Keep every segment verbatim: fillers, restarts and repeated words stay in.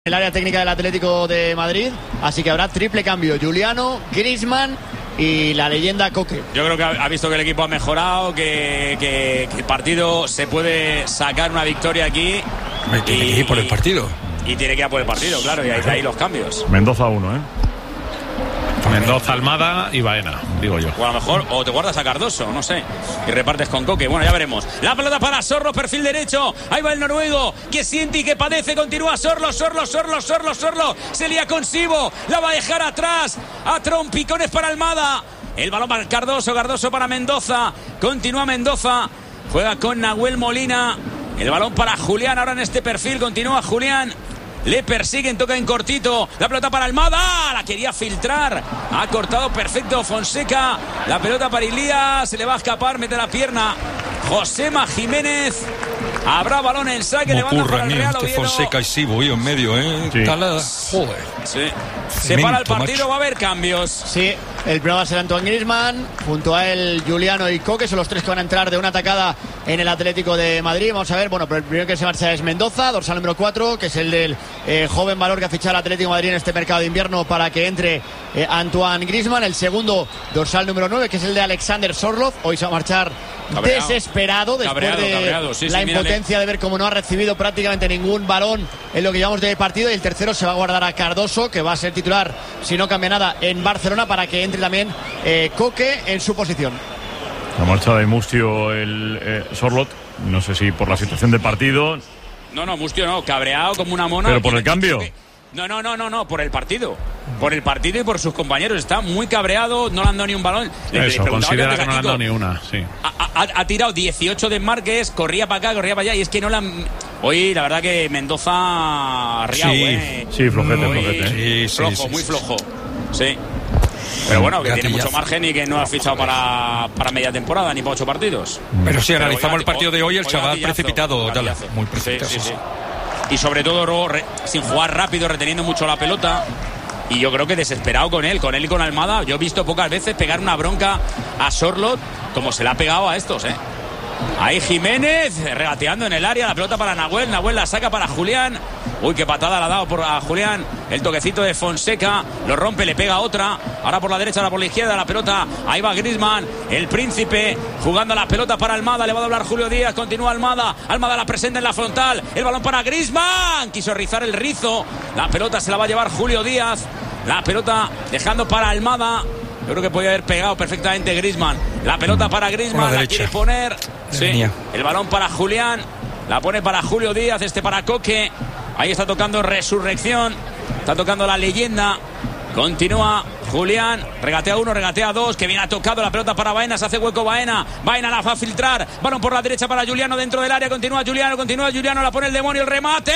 El área técnica del Atlético de Madrid, así que habrá triple cambio: Juliano, Griezmann y la leyenda Koke. Yo creo que ha visto que el equipo ha mejorado, que, que, que el partido se puede sacar una victoria aquí. Me tiene y, que ir por el partido. Y tiene que ir por el partido, claro, y ahí, ahí los cambios. Mendoza uno, ¿eh? Mendoza, Almada y Baena, digo yo. O a lo mejor, o te guardas a Cardoso, no sé, y repartes con Koke. Bueno, ya veremos. La pelota para Sorlo, perfil derecho. Ahí va el noruego, que siente y que padece. Continúa Sorlo, Sorlo, Sorlo, Sorlo, Sorlo. Se lía con Sibo, la va a dejar atrás. A trompicones para Almada. El balón para Cardoso, Cardoso para Mendoza. Continúa Mendoza, juega con Nahuel Molina. El balón para Julián, ahora en este perfil. Continúa Julián. Le persiguen, toca en cortito. La pelota para Almada. La quería filtrar. Ha cortado perfecto Fonseca. La pelota para Ilías. Se le va a escapar, mete la pierna Josema Jiménez. Habrá balón en saque. Le ocurre a mí este Fonseca y Sibo en medio, ¿eh? Sí. Tala, joder. Sí. Se para el partido, macho. Va a haber cambios. Sí, el primero va a ser Antoine Griezmann. Junto a él, Juliano y Koke. Son los tres que van a entrar de una atacada en el Atlético de Madrid. Vamos a ver, bueno, pero el primero que se marcha es Mendoza, dorsal número cuatro, que es el del eh, joven valor que ha fichado el Atlético de Madrid en este mercado de invierno para que entre eh, Antoine Griezmann. El segundo, dorsal número nueve, que es el de Alexander Sorloth. Hoy se va a marchar cabreado. desesperado después cabreado, de cabreado. Sí, la sí, impotencia mírale. de ver cómo no ha recibido prácticamente ningún balón en lo que llevamos de partido. Y el tercero se va a guardar a Cardoso, que va a ser titular, si no cambia nada, en Barcelona, para que entre también eh, Koke en su posición. La marcha de Mustio, el eh, Sorloth, no sé si por la situación del partido. No, no, Mustio no, cabreado como una mona. Pero por el cambio. No, no, no, no, no, por el partido. Por el partido y por sus compañeros. Está muy cabreado, no le han dado ni un balón. Le, Eso, le considera que no le han dado ni una, sí. Ha, ha, ha tirado dieciocho desmarques, corría para acá, corría para allá, y es que no la han... Hoy, la verdad que Mendoza ha riado, sí, ¿eh? Sí, flojete, Hoy, flojete. Sí, sí, flojo, sí, muy sí, flojo. Sí. Pero bueno, que tiene mucho margen y que no ha fichado para, para media temporada ni para ocho partidos. Pero si analizamos el partido de hoy, el chaval precipitado, dale, muy precipitado. Sí, sí, sí. Y sobre todo re, sin jugar rápido, reteniendo mucho la pelota. Y yo creo que desesperado con él, con él y con Almada. Yo he visto pocas veces pegar una bronca a Sorloth como se la ha pegado a estos, ¿eh? Ahí Jiménez regateando en el área, la pelota para Nahuel, Nahuel la saca para Julián. Uy, qué patada la ha dado por a Julián. El toquecito de Fonseca, lo rompe, le pega otra. Ahora por la derecha, ahora por la izquierda, la pelota. Ahí va Griezmann, el príncipe, jugando la pelota para Almada. Le va a doblar Julio Díaz, continúa Almada. Almada la presenta en la frontal, el balón para Griezmann. Quiso rizar el rizo, la pelota se la va a llevar Julio Díaz. La pelota dejando para Almada. Yo creo que podía haber pegado perfectamente Griezmann. La pelota para Griezmann, la, la quiere poner. Sí. El balón para Julián. La pone para Julio Díaz, este para Koke. Ahí está tocando Resurrección. Está tocando la leyenda. Continúa Julián. Regatea uno, regatea dos. Que bien ha tocado la pelota para Baena. Se hace hueco Baena. Baena la va a filtrar. Balón por la derecha para Juliano dentro del área. Continúa Juliano, continúa Juliano. La pone el demonio. El remate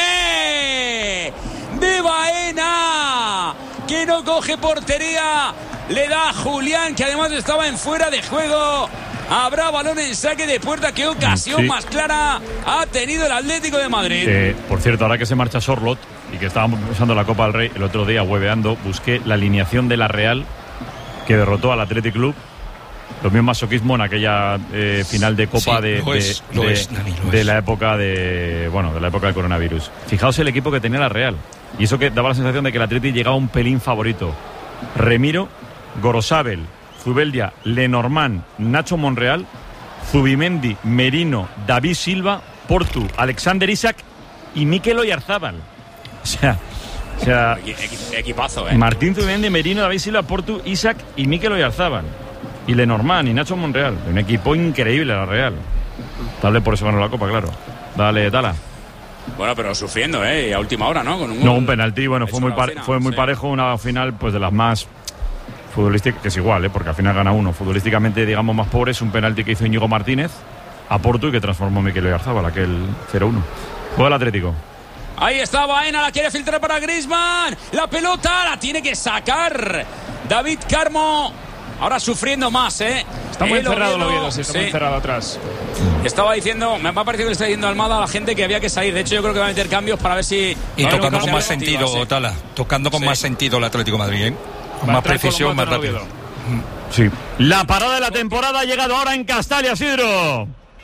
de Baena, que no coge portería. Le da a Julián, que además estaba en fuera de juego. Habrá balón en saque de puerta. Qué ocasión sí. más clara ha tenido el Atlético de Madrid. Eh, por cierto, ahora que se marcha Sorloth y que estábamos pensando la Copa del Rey, el otro día hueveando, busqué la alineación de la Real que derrotó al Athletic Club. Lo mismo masoquismo en aquella eh, final de Copa sí, de, lo de, es, lo de, es, Dani, lo de es. la época de bueno de la época del coronavirus. Fijaos el equipo que tenía la Real. Y eso que daba la sensación de que el Athletic llegaba un pelín favorito. Remiro, Gorosabel, Zubeldia, Lenormand, Nacho Monreal, Zubimendi, Merino, David Silva, Portu, Alexander Isak y Mikel Oyarzábal. O sea, o sea equipazo, ¿eh? Martín Zubimendi, Merino, David Silva, Portu, Isak y Mikel Oyarzábal. Y Lenormand y Nacho Monreal. Un equipo increíble la Real. Tal vez por eso ganó la Copa, claro. Dale, Tala. Bueno, pero sufriendo, ¿eh? A última hora, ¿no? Con un no, un penalti, bueno, fue muy, pare- fue muy sí. parejo. Una final, pues de las más futbolísticas, que es igual, ¿eh? Porque al final gana uno. Futbolísticamente, digamos, más pobres. Un penalti que hizo Íñigo Martínez a Porto y que transformó Mikel Oyarzábal, aquel cero uno. Juega el Atlético. Ahí está Baena, la quiere filtrar para Griezmann. La pelota la tiene que sacar David Carmo. Ahora sufriendo más, ¿eh? Está muy encerrado el Oviedo, sí, está sí. muy encerrado atrás. Estaba diciendo, me ha parecido que le está diciendo Almada a la gente que había que salir. De hecho, yo creo que va a meter cambios para ver si... Y tocando con más sentido, sí. Tala. Tocando con sí. más sentido el Atlético de Madrid, ¿eh? Con más precisión, más rápido. Sí. La parada de la temporada ha llegado ahora en Castalia, Isidro.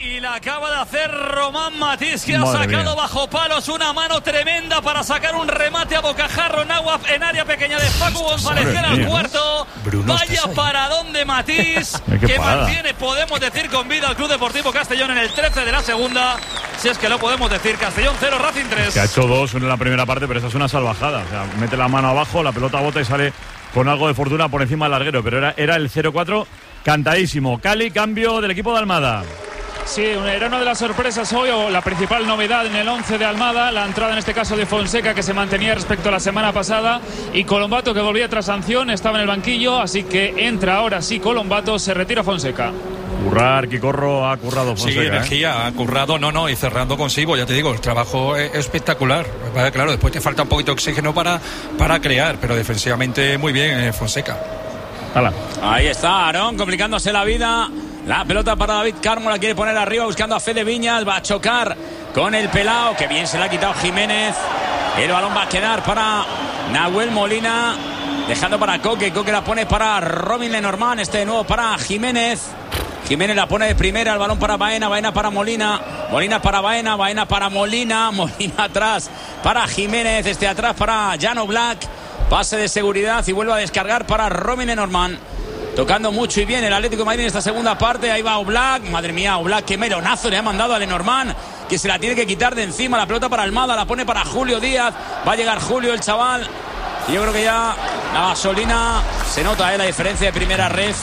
Y la acaba de hacer Román Matís, que Madre ha sacado mía. bajo palos una mano tremenda para sacar un remate a bocajarro en agua en área pequeña de Facu González, que era el mía. cuarto. Bruno, Vaya ¿estás ahí? paradón de Matís, Qué que parada. mantiene, podemos decir, con vida al Club Deportivo Castellón en el trece de la segunda. Si es que lo podemos decir, Castellón cero, Racing tres. Que ha hecho dos, uno en la primera parte, pero esa es una salvajada. O sea, mete la mano abajo, la pelota bota y sale con algo de fortuna por encima del larguero. Pero era, era el cero cuatro cantadísimo. Cali, cambio del equipo de Almada. Sí, era una de las sorpresas hoy, o la principal novedad en el once de Almada, la entrada en este caso de Fonseca, que se mantenía respecto a la semana pasada, y Colombato, que volvía tras sanción, estaba en el banquillo, así que entra ahora sí Colombato, se retira Fonseca. Currar, Quicorro ha currado Fonseca. Sí, ¿eh? energía, ha currado, no, no, y cerrando consigo, ya te digo, el trabajo es espectacular. Vale, claro, después te falta un poquito de oxígeno para, para crear, pero defensivamente muy bien, eh, Fonseca. Hala. Ahí está Aarón complicándose la vida. La pelota para David Carmo, la quiere poner arriba buscando a Fede Viñas. Va a chocar con el pelao, que bien se la ha quitado Jiménez. El balón va a quedar para Nahuel Molina, dejando para Coque. Coque la pone para Robin Lenormand. Este de nuevo para Jiménez. Jiménez la pone de primera, el balón para Baena, Baena para Molina, Molina para Baena, Baena para Molina, Molina atrás para Jiménez, este atrás para Jan Oblak. Pase de seguridad y vuelve a descargar para Robin Lenormand. Tocando mucho y bien el Atlético de Madrid en esta segunda parte. Ahí va Oblak. Madre mía, Oblak, qué melonazo le ha mandado a Lenormand, que se la tiene que quitar de encima. La pelota para Almada, la pone para Julio Díaz. Va a llegar Julio, el chaval. Y yo creo que ya la gasolina se nota, ¿eh? La diferencia de primera red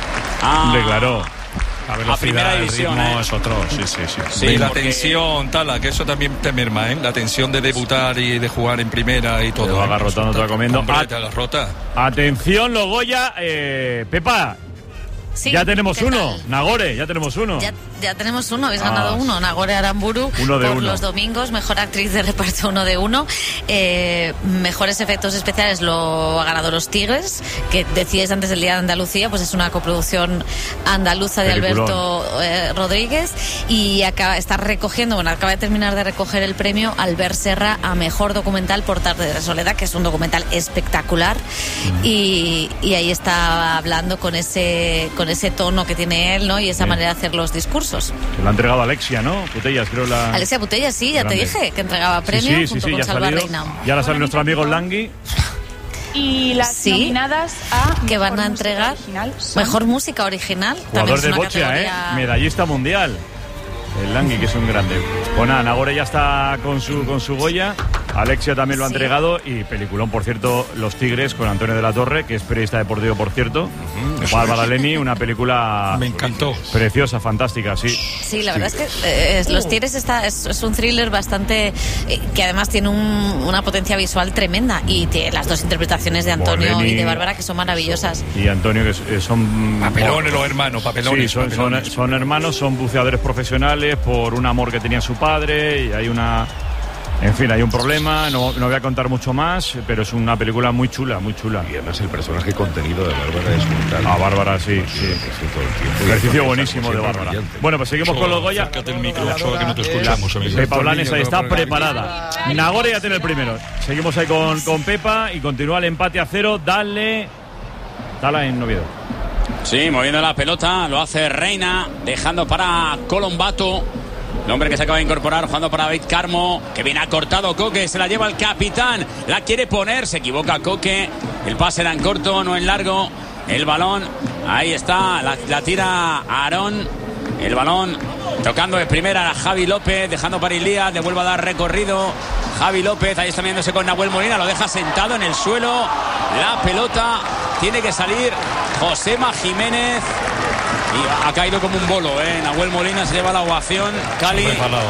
a, Declaró. La a velocidad, primera el división. ritmo ¿eh? es otro. Sí, sí, sí. Sí, y la porque- tensión, Tala, que eso también te merma, ¿eh? La tensión de debutar y de jugar en primera y todo. Te va ¿eh? agarrotando, te va comiendo. Hombre, Ah. te agarrota. Atención, Logoya. Eh, Pepa, Sí, ya tenemos ¿qué uno. tal? Nagore, ya tenemos uno. Ya, ya tenemos uno, habéis Ah, ganado uno. Nagore Aramburu uno de por uno. los domingos, mejor actriz de reparto, uno de uno. Eh, mejores efectos especiales lo ha ganado Los Tigres, que decíais antes del Día de Andalucía, pues es una coproducción andaluza de Peliculón. Alberto eh, Rodríguez, y acaba, está recogiendo, bueno, acaba de terminar de recoger el premio Albert Serra a mejor documental por Tarde de Soledad, que es un documental espectacular, y, y ahí está hablando con ese con ese tono que tiene él, ¿no? Y esa Bien. manera de hacer los discursos. Se lo ha entregado Alexia, ¿no? Putellas, creo la. Alexia Putella, sí, ya Grande. te dije que entregaba Sí, premio sí, sí, junto sí, con ya ha Salva salido. Reina. Y ahora sale nuestro amigo Langui. Y las Sí, nominadas a que van Mejor a Música entregar Original son- mejor música original. Jugador También de es una bocha, ¿eh? categoría- Medallista mundial. El Langui, que es un grande. Pues nada, Nagore ya está con su, con su Goya. Alexia también lo ha Sí. entregado. Y peliculón, por cierto, Los Tigres con Antonio de la Torre, que es periodista deportivo, por cierto. Bárbara Leni, una película Me encantó. preciosa, fantástica, sí. Sí, la verdad es que eh, es- Los Tigres está, es, es un thriller bastante eh, que además tiene un- una potencia visual tremenda, y tiene las dos interpretaciones de Antonio Moreni. y de Bárbara, que son maravillosas. Y Antonio, que es- eh, son. Papelones los hermanos, papelones. Sí, son, son- papelones. son hermanos, son buceadores profesionales por un amor que tenía su padre, y hay una. En fin, hay un problema, no, no voy a contar mucho más, pero es una película muy chula, muy chula. Y además el personaje contenido de Bárbara es brutal. Ah, Bárbara, sí, sí. Todo el tiempo. Ejercicio Y buenísimo de siempre Bárbara. brillante. Bueno, pues seguimos con los Goya. Acércate el micro, Ochoa, que no te escuchamos, amigo. Pepa Blanes ahí está Niño, que va a poner preparada. Nagore ya tiene el primero. Seguimos ahí con, con Pepa y continúa el empate a cero. Dale. Dale en Oviedo. Sí, moviendo la pelota, lo hace Reina, dejando para Colombato. El hombre que se acaba de incorporar, jugando para David Carmo, que viene acortado Coque, se la lleva el capitán, la quiere poner, se equivoca Coque, el pase era en corto, no en largo, el balón, ahí está, la, la tira Aarón, el balón tocando de primera a Javi López, dejando para Ilías, le vuelve a dar recorrido, Javi López, ahí está viéndose con Nahuel Molina, lo deja sentado en el suelo, la pelota tiene que salir Josema Jiménez. Y ha caído como un bolo, ¿eh? Nahuel Molina se lleva la ovación. Cali,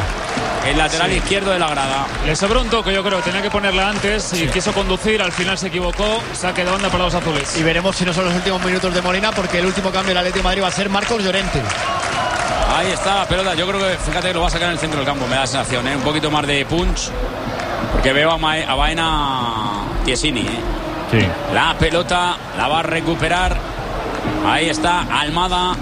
el lateral Sí. izquierdo de la grada. Le sobró un toque, yo creo. Tenía que ponerla antes y quiso conducir. Al final se equivocó. Saque de onda para los azules. Y veremos si no son los últimos minutos de Molina, porque el último cambio del Atlético de Madrid va a ser Marcos Llorente. Ahí está la pelota. Yo creo que, fíjate, que lo va a sacar en el centro del campo. Me da la sensación, ¿eh? Un poquito más de punch. Porque veo a, Ma- a Baena Tiesini, ¿eh? Sí. La pelota la va a recuperar. Ahí está Almada.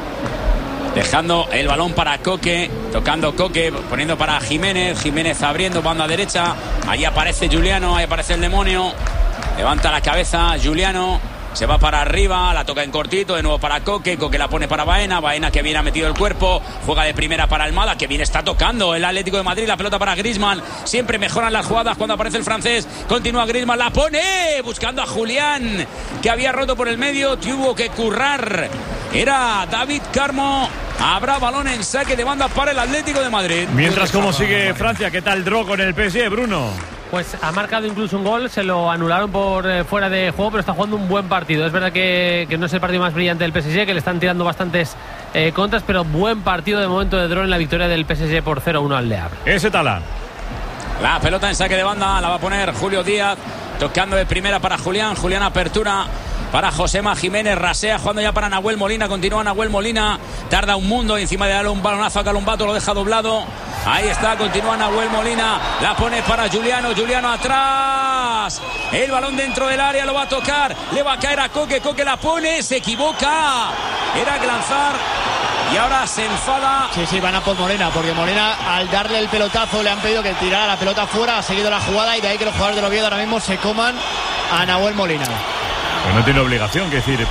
Dejando el balón para Coque. Tocando Coque. Poniendo para Jiménez. Jiménez abriendo banda derecha. Ahí aparece Juliano. Ahí aparece el demonio. Levanta la cabeza Juliano. se va para arriba, la toca en cortito, de nuevo para Coque, Coque la pone para Baena, Baena que bien ha metido el cuerpo, juega de primera para Almada, que bien está tocando el Atlético de Madrid, la pelota para Griezmann, siempre mejoran las jugadas cuando aparece el francés, continúa Griezmann, la pone, buscando a Julián, que había roto por el medio, tuvo que currar, era David Carmo, habrá balón en saque de banda para el Atlético de Madrid. Mientras, ¿cómo sigue Francia? ¿Qué tal Dro con el P S G, Bruno? Pues ha marcado incluso un gol, se lo anularon por eh, fuera de juego, pero está jugando un buen partido. Es verdad que, que no es el partido más brillante del P S G, que le están tirando bastantes eh, contras, pero buen partido de momento de Dro en la victoria del P S G por cero uno al Le Havre. Ese talán. La pelota en saque de banda la va a poner Julio Díaz, tocando de primera para Julián, Julián apertura para Josema Jiménez, rasea, jugando ya para Nahuel Molina, continúa Nahuel Molina, tarda un mundo encima de darle un balonazo a Calumbato, lo deja doblado, ahí está, continúa Nahuel Molina, la pone para Juliano, Juliano atrás, el balón dentro del área, lo va a tocar, le va a caer a Coque, Coque la pone, se equivoca, era que lanzar y ahora se enfada. Sí, sí, van a por Molina, porque Molina al darle el pelotazo le han pedido que tirara la pelota fuera, ha seguido la jugada y de ahí que los jugadores del Oviedo ahora mismo se coman a Nahuel Molina. Pues no tiene obligación, que decir.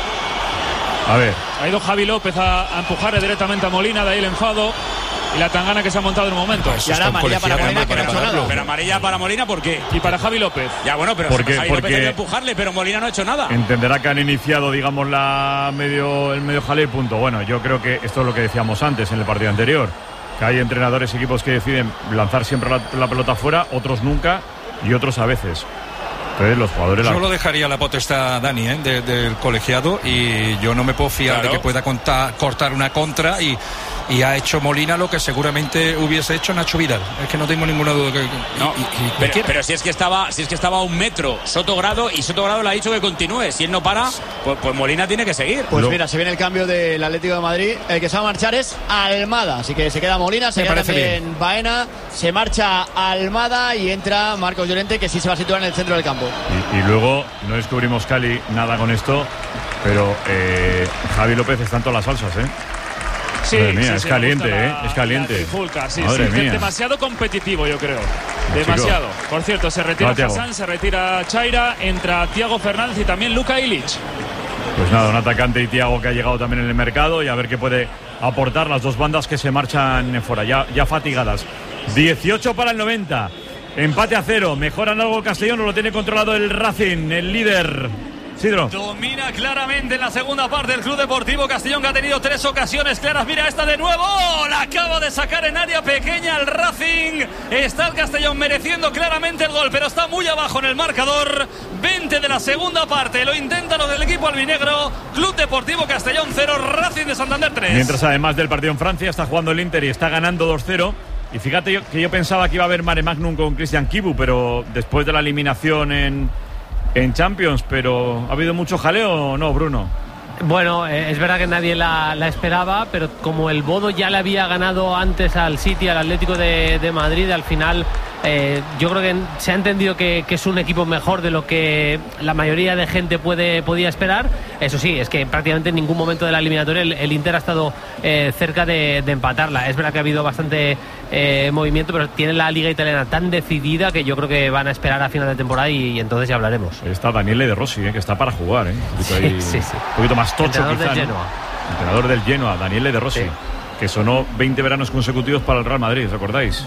A ver. Ha ido Javi López a, a empujarle directamente a Molina, de ahí el enfado y la tangana que se ha montado en un momento. Y ahora amarilla para Molina, que no ha hecho nada. Pero amarilla para Molina, ¿por qué? Y para Javi López. Ya, bueno, pero porque, Javi porque López debe empujarle, pero Molina no ha hecho nada. Entenderá que han iniciado, digamos, la medio, el medio jaleo y punto. Bueno, yo creo que esto es lo que decíamos antes en el partido anterior, que hay entrenadores, equipos que deciden lanzar siempre la, la pelota fuera, otros nunca y otros a veces. Entonces los jugadores... Yo lo dejaría la potestad, Dani, ¿eh? de, del colegiado, y yo no me puedo fiar claro. de que pueda contar, cortar una contra y, y ha hecho Molina lo que seguramente hubiese hecho Nacho Vidal. Es que no tengo ninguna duda que... No, y, y, pero, pero si es que estaba si es que estaba a un metro Sotogrado y Sotogrado le ha dicho que continúe. Si él no para, pues, pues Molina tiene que seguir. Pues lo... mira, se viene el cambio del Atlético de Madrid. El que se va a marchar es Almada. Así que se queda Molina, se Me queda también bien. Baena, se marcha Almada y entra Marcos Llorente, que sí se va a situar en el centro del campo. Y, y luego no descubrimos Cali nada con esto, pero eh, Javi López está en todas las salsas, ¿eh? Sí, Madre mía, sí, es sí, caliente, ¿eh? La, es caliente. Fulca, sí, Madre sí, mía. Demasiado competitivo, yo creo. Demasiado. Por cierto, se retira no, Hassan, se retira Chaira, entra Thiago Fernández y también Luka Ilic. Pues nada, un atacante y Thiago que ha llegado también en el mercado y a ver qué puede aportar las dos bandas que se marchan fuera, ya, ya fatigadas. dieciocho para el noventa. Empate a cero. Mejoran algo el Castellón, lo tiene controlado el Racing, el líder. Sidro. Domina claramente en la segunda parte el Club Deportivo Castellón, que ha tenido tres ocasiones claras. Mira esta de nuevo. ¡Oh! La acaba de sacar en área pequeña el Racing. Está el Castellón mereciendo claramente el gol, pero está muy abajo en el marcador. veinte de la segunda parte. Lo intentan los del equipo albinegro. Club Deportivo Castellón cero, Racing de Santander tres. Mientras, además del partido en Francia, está jugando el Inter y está ganando dos cero. Y fíjate yo, que yo pensaba que iba a haber mare magnum con Cristian Kibu, pero después de la eliminación en, en Champions, pero ¿ha habido mucho jaleo o no, Bruno? Bueno, eh, es verdad que nadie la, la esperaba, pero como el Bodo ya le había ganado antes al City, al Atlético de, de Madrid, al final eh, yo creo que se ha entendido que, que es un equipo mejor de lo que la mayoría de gente puede podía esperar. Eso sí, es que prácticamente en ningún momento de la eliminatoria el, el Inter ha estado eh, cerca de, de empatarla. Es verdad que ha habido bastante eh, movimiento, pero tiene la Liga Italiana tan decidida que yo creo que van a esperar a final de temporada y, y entonces ya hablaremos. Está Daniele De Rossi, eh, que está para jugar, ¿eh? Un poquito, ahí, sí, sí. Un poquito más tocho, entrenador quizá, del ¿no? Genoa. Entrenador del Genoa, Daniele De Rossi, sí. Que sonó veinte veranos consecutivos para el Real Madrid, ¿recordáis?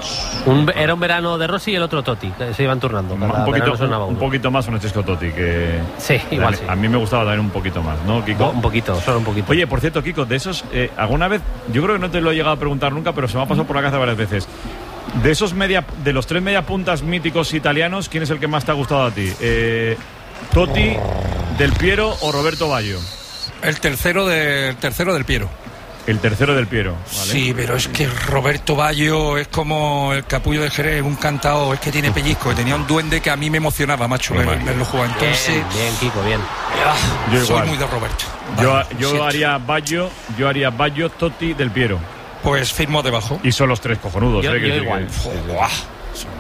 Un, era un verano de Rossi y el otro Totti, que se iban turnando. Un poquito, un, un poquito más Francesco Totti, que sí, igual sí. A mí me gustaba también un poquito más, ¿no, Kiko? Un poquito, solo un poquito. Oye, por cierto, Kiko, de esos, eh, alguna vez, yo creo que no te lo he llegado a preguntar nunca, pero se me ha pasado por la cabeza varias veces. De esos media, de los tres mediapuntas míticos italianos, ¿quién es el que más te ha gustado a ti? Eh, ¿Totti, Del Piero o Roberto Baggio? El tercero, de, el tercero del Piero. El tercero del Piero, ¿vale? Sí, pero es que Roberto Baggio es como el capullo de Jerez, un cantao, es que tiene pellizco, tenía un duende que a mí me emocionaba, macho, ver, verlo jugar. Entonces, bien, bien, Kiko, bien. Ah, yo soy igual. Muy de Roberto. Yo, yo haría Baggio, yo haría Baggio, Totti, Del Piero. Pues firmo debajo. Y son los tres cojonudos, yo, ¿eh? Yo que igual. Que, Buah.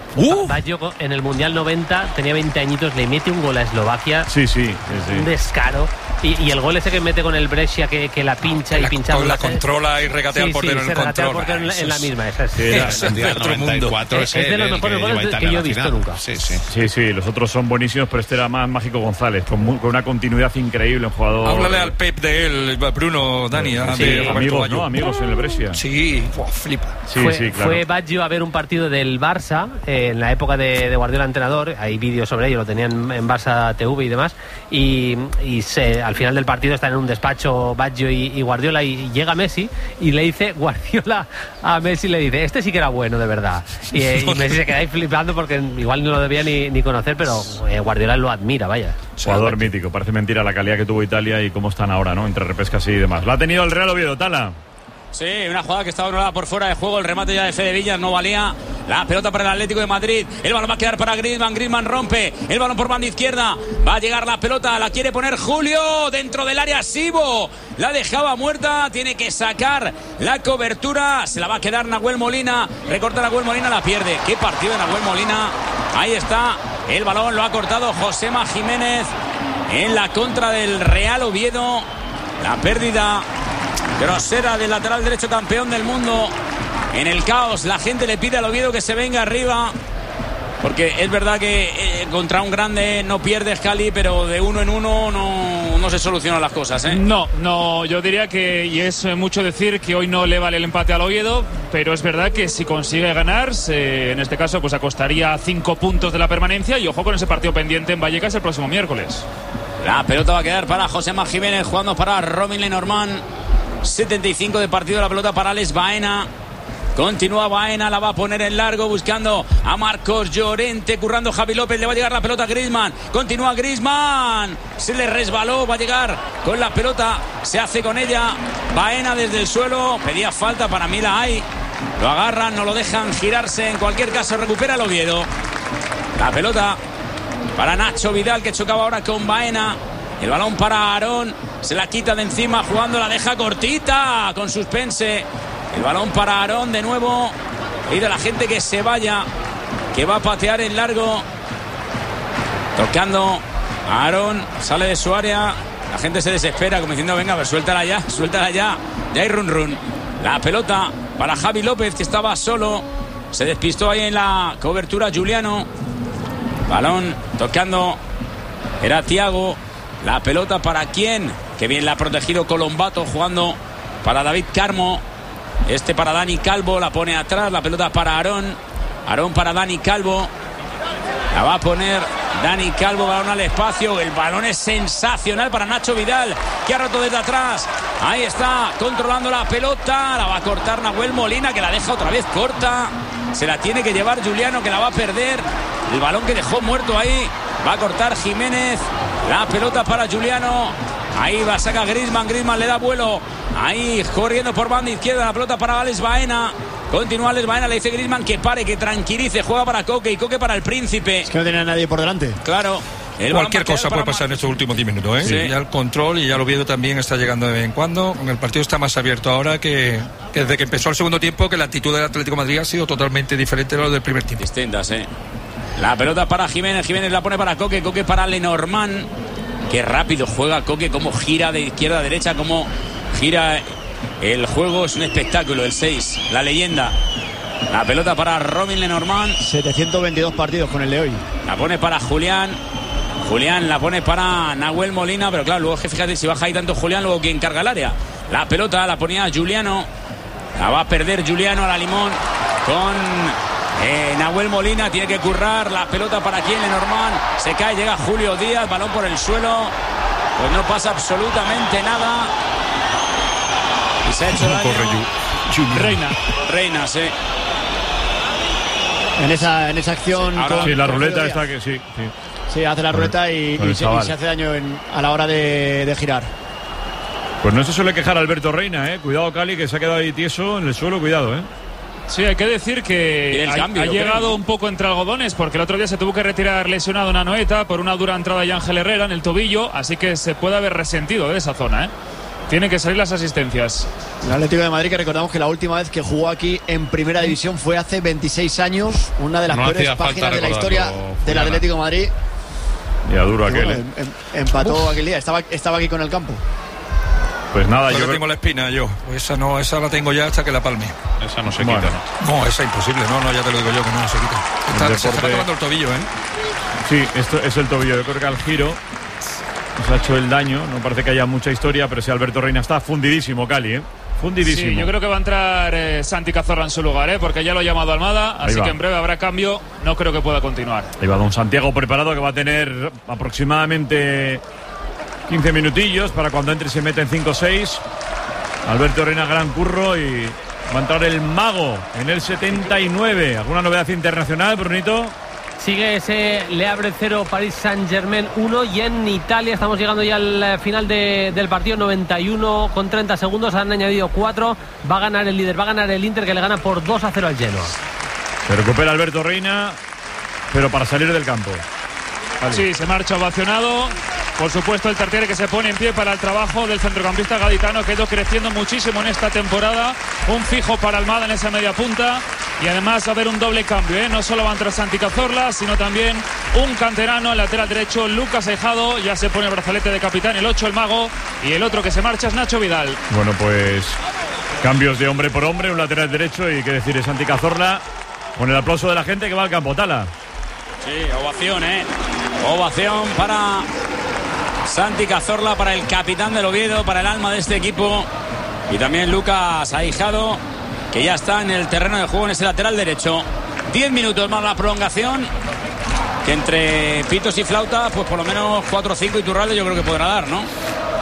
Uh. Baggio en el Mundial noventa tenía veinte añitos, le mete un gol a Eslovaquia. Sí, sí, sí, sí. Un descaro. Y, y el gol ese que mete con el Brescia, que, que la pincha la, y pincha. La controla y regatea sí, al portero sí, en el control. control. En, en la misma. Esa es, sí, es, es de otro mundo. Es, es de los mejores goles que, que yo he visto nunca. Sí sí. sí, sí. Los otros son buenísimos, pero este era más Mágico González, con, muy, con una continuidad increíble, un jugador. Háblale al Pep de él, Bruno, Dani. Sí, de amigos, ¿no? Amigos en el Brescia. Sí, oh, flipa. Sí, fue, sí, claro. Fue Baggio a ver un partido del Barça eh, en la época de, de Guardiola entrenador. Hay vídeos sobre ello, lo tenían en Barça T V y demás. Y, y se, al final del partido están en un despacho Baggio y, y Guardiola, y, y llega Messi y le dice Guardiola a Messi, le dice, este sí que era bueno de verdad. Y, y Messi se queda ahí flipando porque igual no lo debía ni, ni conocer, pero eh, Guardiola lo admira, vaya. Jugador mítico, parece mentira la calidad que tuvo Italia y cómo están ahora, ¿no? Entre repescas y demás. La ha tenido el Real Oviedo, Tala. Sí, una jugada que estaba anulada por fuera de juego. El remate ya de Fede Villas no valía. La pelota para el Atlético de Madrid. El balón va a quedar para Griezmann. Griezmann rompe. El balón por banda izquierda. Va a llegar la pelota. La quiere poner Julio dentro del área. Sibo la dejaba muerta. Tiene que sacar la cobertura. Se la va a quedar Nahuel Molina. Recorta Nahuel Molina. La pierde. Qué partido de Nahuel Molina. Ahí está. El balón lo ha cortado Josema Jiménez en la contra del Real Oviedo. La pérdida grosera del lateral derecho campeón del mundo. En el caos la gente le pide al Oviedo que se venga arriba, porque es verdad que eh, contra un grande no pierdes, Cali, pero de uno en uno no, no se solucionan las cosas, ¿eh? No, no, yo diría que, y es mucho decir que hoy no le vale el empate al Oviedo, pero es verdad que si consigue ganar, se, en este caso pues acostaría cinco puntos de la permanencia, y ojo con ese partido pendiente en Vallecas el próximo miércoles. La pelota va a quedar para Josema Jiménez, jugando para Robin Lenormand. setenta y cinco de partido, la pelota para Alex Baena. Continúa Baena, la va a poner en largo buscando a Marcos Llorente, currando Javi López, le va a llegar la pelota a Griezmann. Continúa Griezmann, se le resbaló, va a llegar con la pelota, se hace con ella Baena desde el suelo, pedía falta, para mí la hay. Lo agarran, no lo dejan girarse, en cualquier caso recupera el Oviedo. La pelota para Nacho Vidal, que chocaba ahora con Baena. El balón para Aarón, se la quita de encima, jugando, la deja cortita, con suspense. El balón para Aarón de nuevo. Y de la gente que se vaya, que va a patear en largo. Tocando a Aarón, sale de su área. La gente se desespera, como diciendo, venga, pues suéltala ya, suéltala ya. Ya hay run run. La pelota para Javi López, que estaba solo. Se despistó ahí en la cobertura Juliano. Balón tocando, era Thiago. La pelota para quién, que bien la ha protegido Colombato, jugando para David Carmo. Este para Dani Calvo, la pone atrás. La pelota para Aarón. Aarón para Dani Calvo. La va a poner Dani Calvo, balón al espacio. El balón es sensacional para Nacho Vidal, que ha roto desde atrás. Ahí está, controlando la pelota. La va a cortar Nahuel Molina, que la deja otra vez corta. Se la tiene que llevar Juliano, que la va a perder. El balón que dejó muerto ahí. Va a cortar Jiménez. La pelota para Juliano. Ahí va, saca Griezmann. Griezmann le da vuelo. Ahí corriendo por banda izquierda. La pelota para Alex Baena. Continúa Alex Baena. Le dice Griezmann que pare, que tranquilice. Juega para Coque y Coque para el Príncipe. Es que no tenía a nadie por delante. Claro. Cualquier cosa puede pasar en estos últimos diez minutos, ¿eh? Sí. Ya el control, y ya lo Oviedo también está llegando de vez en cuando. El partido está más abierto ahora que, que desde que empezó el segundo tiempo, que la actitud del Atlético de Madrid ha sido totalmente diferente a lo del primer tiempo. Distintas, ¿eh? La pelota para Jiménez. Jiménez la pone para Coque. Coque para Lenormand. Qué rápido juega Coque, cómo gira de izquierda a derecha, cómo gira el juego. Es un espectáculo el seis, la leyenda. La pelota para Robin Lenormand. setecientos veintidós partidos con el de hoy. La pone para Julián. Julián la pone para Nahuel Molina, pero claro, luego es que fíjate, si baja ahí tanto Julián, luego quien carga el área. La pelota la ponía Juliano. La va a perder Juliano a la limón con eh, Nahuel Molina. Tiene que currar la pelota para quien, Lenormand. Se cae, llega Julio Díaz, balón por el suelo. Pues no pasa absolutamente nada. Y se ha hecho daño. Reina. Reina, sí. En esa, en esa acción. Sí, con, sí la con ruleta está que sí, sí. Sí, hace la ruleta y, y, se, y se hace daño en, a la hora de, de girar. Pues no se suele quejar Alberto Reina, ¿eh? Cuidado, Cali, que se ha quedado ahí tieso en el suelo, cuidado, ¿eh? Sí, hay que decir que ha, cambio, ha llegado creo. un poco entre algodones, porque el otro día se tuvo que retirar lesionado una Anoeta por una dura entrada de Ángel Herrera en el tobillo, así que se puede haber resentido de esa zona, ¿eh? Tienen que salir las asistencias. El Atlético de Madrid, que recordamos que la última vez que jugó aquí en Primera División fue hace veintiséis años, una de las No peores hacía falta páginas de la historia recordarlo, del Fulana. Atlético de Madrid. Ya duro Y aquel. bueno, ¿eh? em- em- empató Uf. aquel día, estaba, estaba aquí con el campo. Pues nada, Yo yo le creo- tengo la espina yo. Esa no, esa la tengo ya hasta que la palme. Esa no se Bueno. quita, ¿no? No, esa es imposible. No, no, ya te lo digo yo que no se quita. Está, El Se está deporte- acabando el tobillo, ¿eh? Sí, esto es el tobillo. Yo creo que al giro nos ha hecho el daño. No parece que haya mucha historia, pero si Alberto Reina está fundidísimo, Cali, ¿eh? Fundidísimo. Sí, yo creo que va a entrar eh, Santi Cazorla en su lugar, ¿eh? Porque ya lo ha llamado Almada, Ahí así va. que en breve habrá cambio. No creo que pueda continuar. Ahí va don Santiago preparado, que va a tener aproximadamente quince minutillos para cuando entre y se meta en cinco seis. Alberto Reina, gran curro, y va a entrar el mago en el setenta y nueve. ¿Alguna novedad internacional, Brunito? Sigue ese Le Havre cero, Paris Saint-Germain uno, y en Italia estamos llegando ya al eh, final de- del partido, noventa y uno con treinta segundos, han añadido cuatro, va a ganar el líder, va a ganar el Inter, que le gana por dos a cero al Genoa. Se recupera Alberto Reina, pero para salir del campo. Vale. Sí, se marcha ovacionado. Por supuesto, el Tartiere, que se pone en pie para el trabajo del centrocampista gaditano, que ha ido creciendo muchísimo en esta temporada. Un fijo para Almada en esa media punta. Y además va a haber un doble cambio, ¿eh? No solo va a entrar Santi Cazorla, sino también un canterano, el lateral derecho, Lucas Aijado. Ya se pone el brazalete de capitán, el ocho, el mago. Y el otro que se marcha es Nacho Vidal. Bueno, pues cambios de hombre por hombre, un lateral derecho y qué decir es Santi Cazorla, con el aplauso de la gente que va al campo. Tala. Sí, ovación, ¿eh? Ovación para Santi Cazorla, para el capitán del Oviedo, para el alma de este equipo. Y también Lucas Aijado, que ya está en el terreno de juego en ese lateral derecho. Diez minutos más la prolongación, que entre pitos y flauta, pues por lo menos cuatro o cinco Iturralde yo creo que podrá dar, ¿no?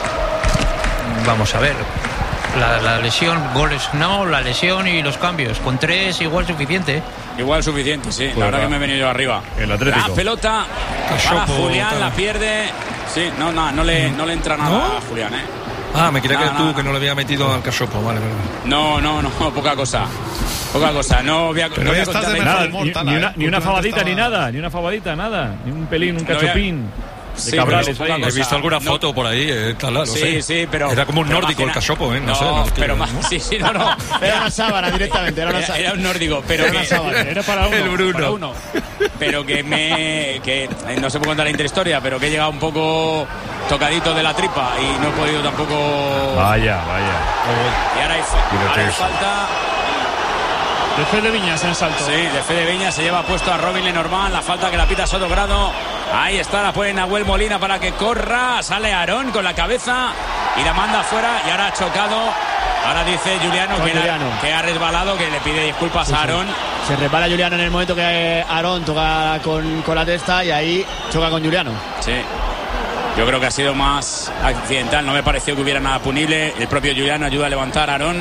Vamos a ver. La, la lesión, goles no, la lesión y los cambios. Con tres igual suficiente. Igual suficiente, sí. Pues la verdad va. que me he venido yo arriba. El Atlético. La pelota para Cachopo, Julián, tal. la pierde. Sí, no, no, no le, no le entra nada ¿No? a Julián, ¿eh? Ah, me quería Nada, que tú, nada. que no le había metido al cachopo. Vale, vale. No, no, no, poca cosa. Poca cosa. No voy a, Pero no voy a hoy estás contar de la- mejor Nada, humor, ni, Tala, ni una, ¿eh? ni una Últimamente fabadita, ni estaba- nada, ni una fabadita, nada. Ni un pelín, un No voy a- cachopín. Sí, de cabrales pero poca ahí. cosa. He visto alguna No. foto por ahí, eh, tal, no Sí, sé. sí, pero... Era como un pero nórdico el imagina- cachopo, ¿eh? No, No, sé. No, pero no. más... Sí, sí, no, no. Era una sábana directamente, era una Era, sábana. era un nórdico, pero Era una que... sábana. Era para uno. El Bruno. Para uno. Pero que me... que eh, no se puede contar la interhistoria, pero que he llegado un poco tocadito de la tripa y no he podido tampoco... Vaya, vaya. Y ahora hay, fa- ahora hay falta... De Fede Viñas en salto. Sí, de Fede Viña se lleva puesto a Robin Lenormand. La falta que la pita Sotogrado. Ahí está, la pone Nahuel Molina para que corra. Sale Aarón con la cabeza y la manda afuera. Y ahora ha chocado. Ahora dice Juliano, Con que, era- Juliano. que ha resbalado, que le pide disculpas a Aarón. Se repara Juliano en el momento que Aarón toca con, con la testa y ahí choca con Juliano. Sí. Yo creo que ha sido más accidental. No me pareció que hubiera nada punible. El propio Juliano ayuda a levantar a Aarón.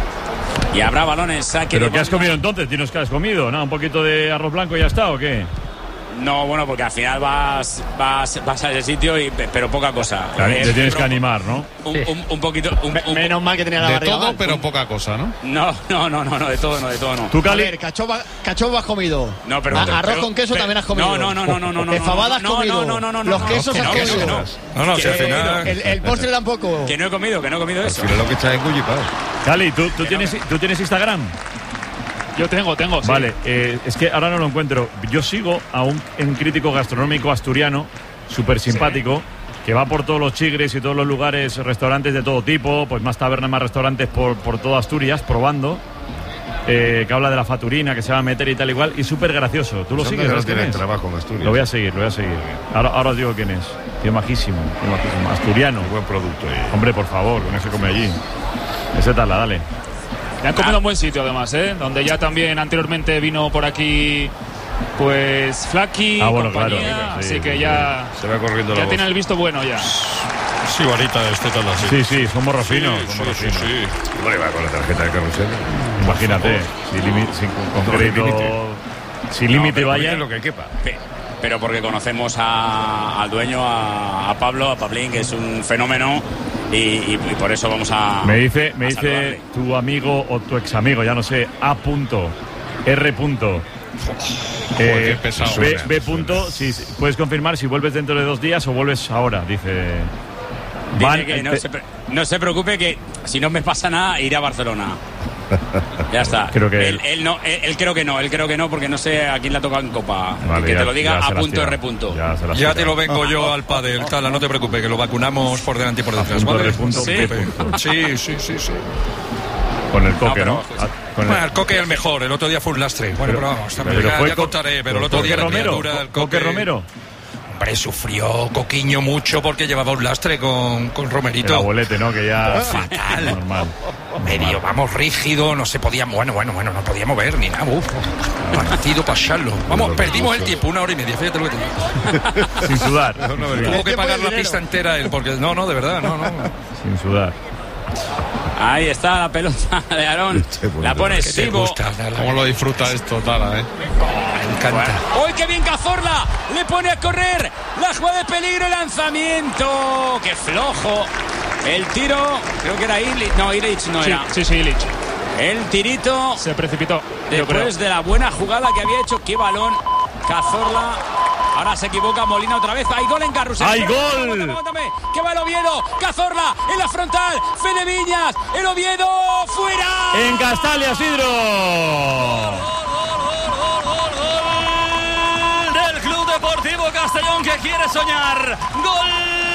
Y habrá balones, saque. ¿Pero de qué has banda. comido entonces? Dinos qué has comido, ¿no? ¿Un poquito de arroz blanco y ya está o qué? No, bueno, porque al final vas, vas, vas a ese sitio, y, pero poca cosa. Claro, Eh, te tienes que pero- animar, ¿no? Un, un- un poquito. Un, un- Menos mal que tenía la De barriga todo, mal. pero poca cosa, ¿no? No, no, no, no, no, de todo no, de todo no. ¿Tú, A Cali? ver, cachopo, cachopo has comido. No, pero- A- arroz pero- con queso pero- también has comido. No, no, no, no, no, no, no, De no, fabada has no, comido. no, no, no, no, Los no, quesos que has no, que no, comido. que no. No, no, si al Que- final. El, el postre tampoco. Que no he comido, que no he comido eso. Pero lo que está engullipado. Cali, ¿tú, tú, tienes, ¿tú tienes Instagram? Yo tengo, tengo. sí. Vale, eh, es que ahora no lo encuentro. Yo sigo a un, un crítico gastronómico asturiano, súper simpático, que va por todos los chigres y todos los lugares, restaurantes de todo tipo, pues más tabernas, más restaurantes por, por toda Asturias, probando. Eh, que habla de la faturina, que se va a meter y tal igual, y súper gracioso. ¿Tú lo Son sigues? que no ¿Sabes quién tienen es? trabajo en Asturias. Lo voy a seguir, lo voy a seguir. Ahora, ahora os digo quién es. Tío majísimo, tío majísimo. Asturiano. Muy buen producto. eh. Hombre, por favor, que no se come allí. Ese tal, dale. Le han comido en buen sitio, además, ¿eh? Donde ya también anteriormente vino por aquí, pues, Flaky, Ah, bueno, compañía, claro, sí, así que sí, ya, Se va corriendo la ya voz. tiene el visto bueno ya. Sí, varita, este tal así. Sí, sí, son morrofinos. Sí, son sí, morrofinos. sí. ¿Cómo le va con la tarjeta de carrusel? Imagínate, sin límite, sin con No, crédito, límite. sin No, límite pero vaya. lo que quepa. Pe- Pero porque conocemos a- al dueño, a, a Pablo, a Pablín, que es un fenómeno, y, y- y por eso vamos a. Me dice, me a dice saludarle. tu amigo o tu ex amigo, ya no sé, A. R. Joder, qué pesado. B, Suena, B. suena. Si, si- puedes confirmar si vuelves dentro de dos días o vuelves ahora, dice. Dice Van, que no, te... se, no se preocupe, que si no me pasa nada, iré a Barcelona. Ya está. Creo que él, él no, él, él creo que no, él creo que no, porque no sé a quién le ha tocado en Copa. Vale, que ya, te lo diga a punto y repunto. Ya, ya te lo vengo yo al pádel, Tala, no te preocupes, que lo vacunamos por delante y por detrás. Punto, ¿Vale? repunto, ¿Sí? punto. sí, sí, sí, sí. Con el Coque, no, pero, ¿no? pues, Ah, con Bueno, el Coque es el mejor, el otro día fue un lastre. Bueno, pero, pero vamos, pero ya, fue ya Co- contaré, pero el otro Coque día la Romero, criatura, el Coque Coque Romero. Hombre, sufrió Coquiño mucho porque llevaba un lastre con, con Romerito. El abuelete, ¿no? Que ya... Fatal. Normal. Medio, vamos, rígido, no se podía, bueno, bueno, bueno, no podía mover ni nada. Uf, partido para echarlo. Vamos, perdimos el tiempo, una hora y media, fíjate lo que te digo. Sin sudar. No, no, tuvo que pagar la pista entera él, porque no, no, de verdad, no, no. Sin sudar. Ahí está la pelota de Aarón. La pone Sibo. ¿Cómo lo disfruta esto, Tala, eh? Oh, me encanta. ¡Uy, qué bien Cazorla! Le pone a correr. La jugada de peligro, el lanzamiento. ¡Qué flojo! El tiro, creo que era Illich. No, Illich no sí, era. Sí, sí, Illich. El tirito. Se precipitó. Después de la buena jugada que había hecho. ¡Qué balón! Cazorla. Ahora se equivoca Molina otra vez. ¡Hay gol en Carrusel! ¡Hay gol! Aguántame, aguántame. ¡Que va el Oviedo! ¡Cazorla! ¡En la frontal! ¡Fede Viñas! ¡El Oviedo! ¡Fuera! En Castalia, Sidro. Del Club Deportivo Castellón, que quiere soñar. Gol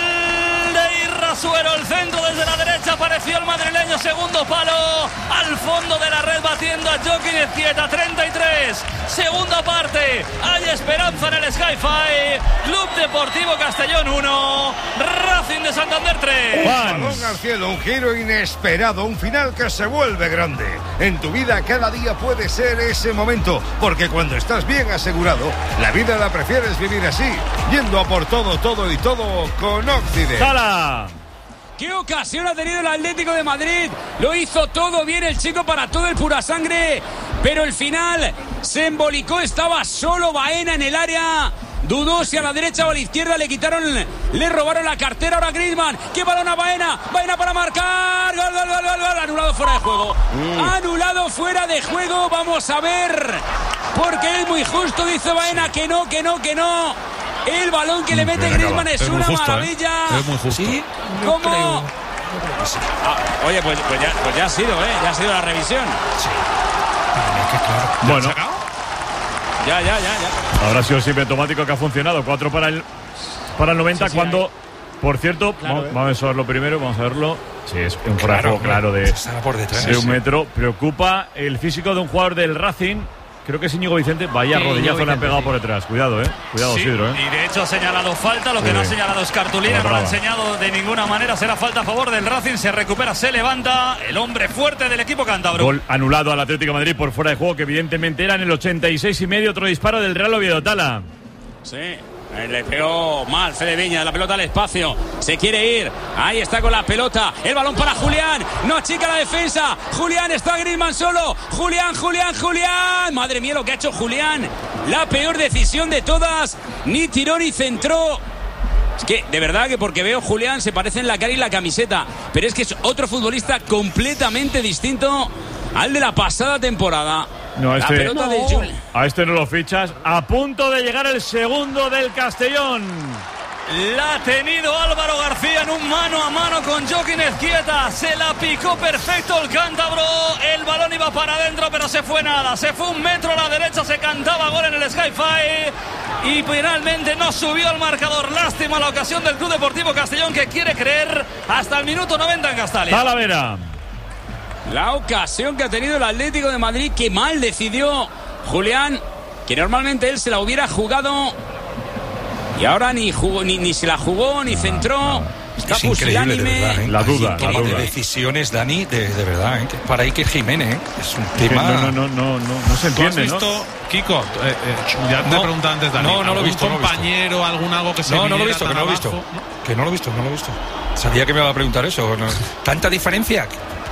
de Irrasuero. El centro desde la derecha apareció el madrileño. Segundo palo al fondo de la red, batiendo a Joaquín Ezquieta. treinta y tres. Segunda parte. Hay esperanza en el Sky-Fi. Club Deportivo Castellón uno. Racing de Santander tres. Un balón al cielo, un giro inesperado, un final que se vuelve grande. En tu vida cada día puede ser ese momento, porque cuando estás bien asegurado, la vida la prefieres vivir así, yendo a por todo, todo y todo con Occident. ¡Tala! ¡Qué ocasión ha tenido el Atlético de Madrid! Lo hizo todo bien el chico para todo el pura sangre, pero el final se embolicó, estaba solo Baena en el área. Dudó si a la derecha o a la izquierda, le quitaron, le robaron la cartera. Ahora Griezmann, qué balón a Baena, Baena para marcar, gol, gol, gol, gol, gol, anulado fuera de juego, mm. anulado fuera de juego, vamos a ver, porque es muy justo, dice Baena, que no, que no, que no. El balón que le mete Griezmann es, es una justo, maravilla. ¿eh? Es muy justo. ¿Sí? ¿Cómo? Ah, oye, pues, pues, ya, pues ya ha sido, ¿eh? Ya ha sido la revisión. Sí. Es que claro. Bueno. Ya, ya, ya, ya. Habrá sido siempre automático que ha funcionado. Cuatro para el, para el noventa, sí, sí, cuando, hay. Por cierto, claro, vamos, eh. vamos a verlo primero, vamos a verlo. Sí, es un fuera claro, claro de, por detrás, de un sí. metro. Preocupa el físico de un jugador del Racing. Creo que es Íñigo Vicente. Vaya sí, rodillazo le han pegado sí. por detrás. Cuidado, eh. Cuidado, sí, Sidro, eh. Y de hecho ha señalado falta. Lo que sí. no ha señalado es cartulina. No lo ha enseñado de ninguna manera. Será falta a favor del Racing. Se recupera, se levanta. El hombre fuerte del equipo cántabro. Gol anulado al Atlético de Madrid por fuera de juego, que evidentemente era en el ochenta y seis y medio. Otro disparo del Real Oviedo. Tala. Sí. Le pegó mal Fede Viñas, la pelota al espacio, se quiere ir, ahí está con la pelota, el balón para Julián, no achica la defensa, Julián, está Griezmann solo, Julián, Julián, Julián, madre mía lo que ha hecho Julián, la peor decisión de todas, ni tiró ni centró. Es que, de verdad que porque veo Julián se parece en la cara y la camiseta, pero es que es otro futbolista completamente distinto al de la pasada temporada. No, a este, no. a este no lo fichas. A punto de llegar el segundo del Castellón. La ha tenido Álvaro García en un mano a mano con Joaquín Ezquieta. Se la picó perfecto el cántabro. El balón iba para adentro, pero se fue nada. Se fue un metro a la derecha, se cantaba gol en el Sky-Fi. Y finalmente no subió al marcador. Lástima la ocasión del Club Deportivo Castellón, que quiere creer hasta el minuto noventa en Castalia. Talavera. La ocasión que ha tenido el Atlético de Madrid, que mal decidió Julián, que normalmente él se la hubiera jugado y ahora ni jugó, ni, ni se la jugó, ni centró. No, no. Está es increíble, de verdad, ¿eh? La duda, la duda. de decisiones, Dani, de, de verdad, ¿eh? Para Iker Jiménez, ¿eh? Es un tema... No, no, no, no, no, no se entiende, ¿Tú has visto, ¿no? Kiko? Eh, eh, ya te no, preguntaba antes, Dani. No, no lo he visto. compañero, no algún algo que se No, no lo he viera visto, que no lo he visto. abajo? Que no lo he visto, no lo he visto. Sabía que me iba a preguntar eso. ¿No? ¿Tanta diferencia?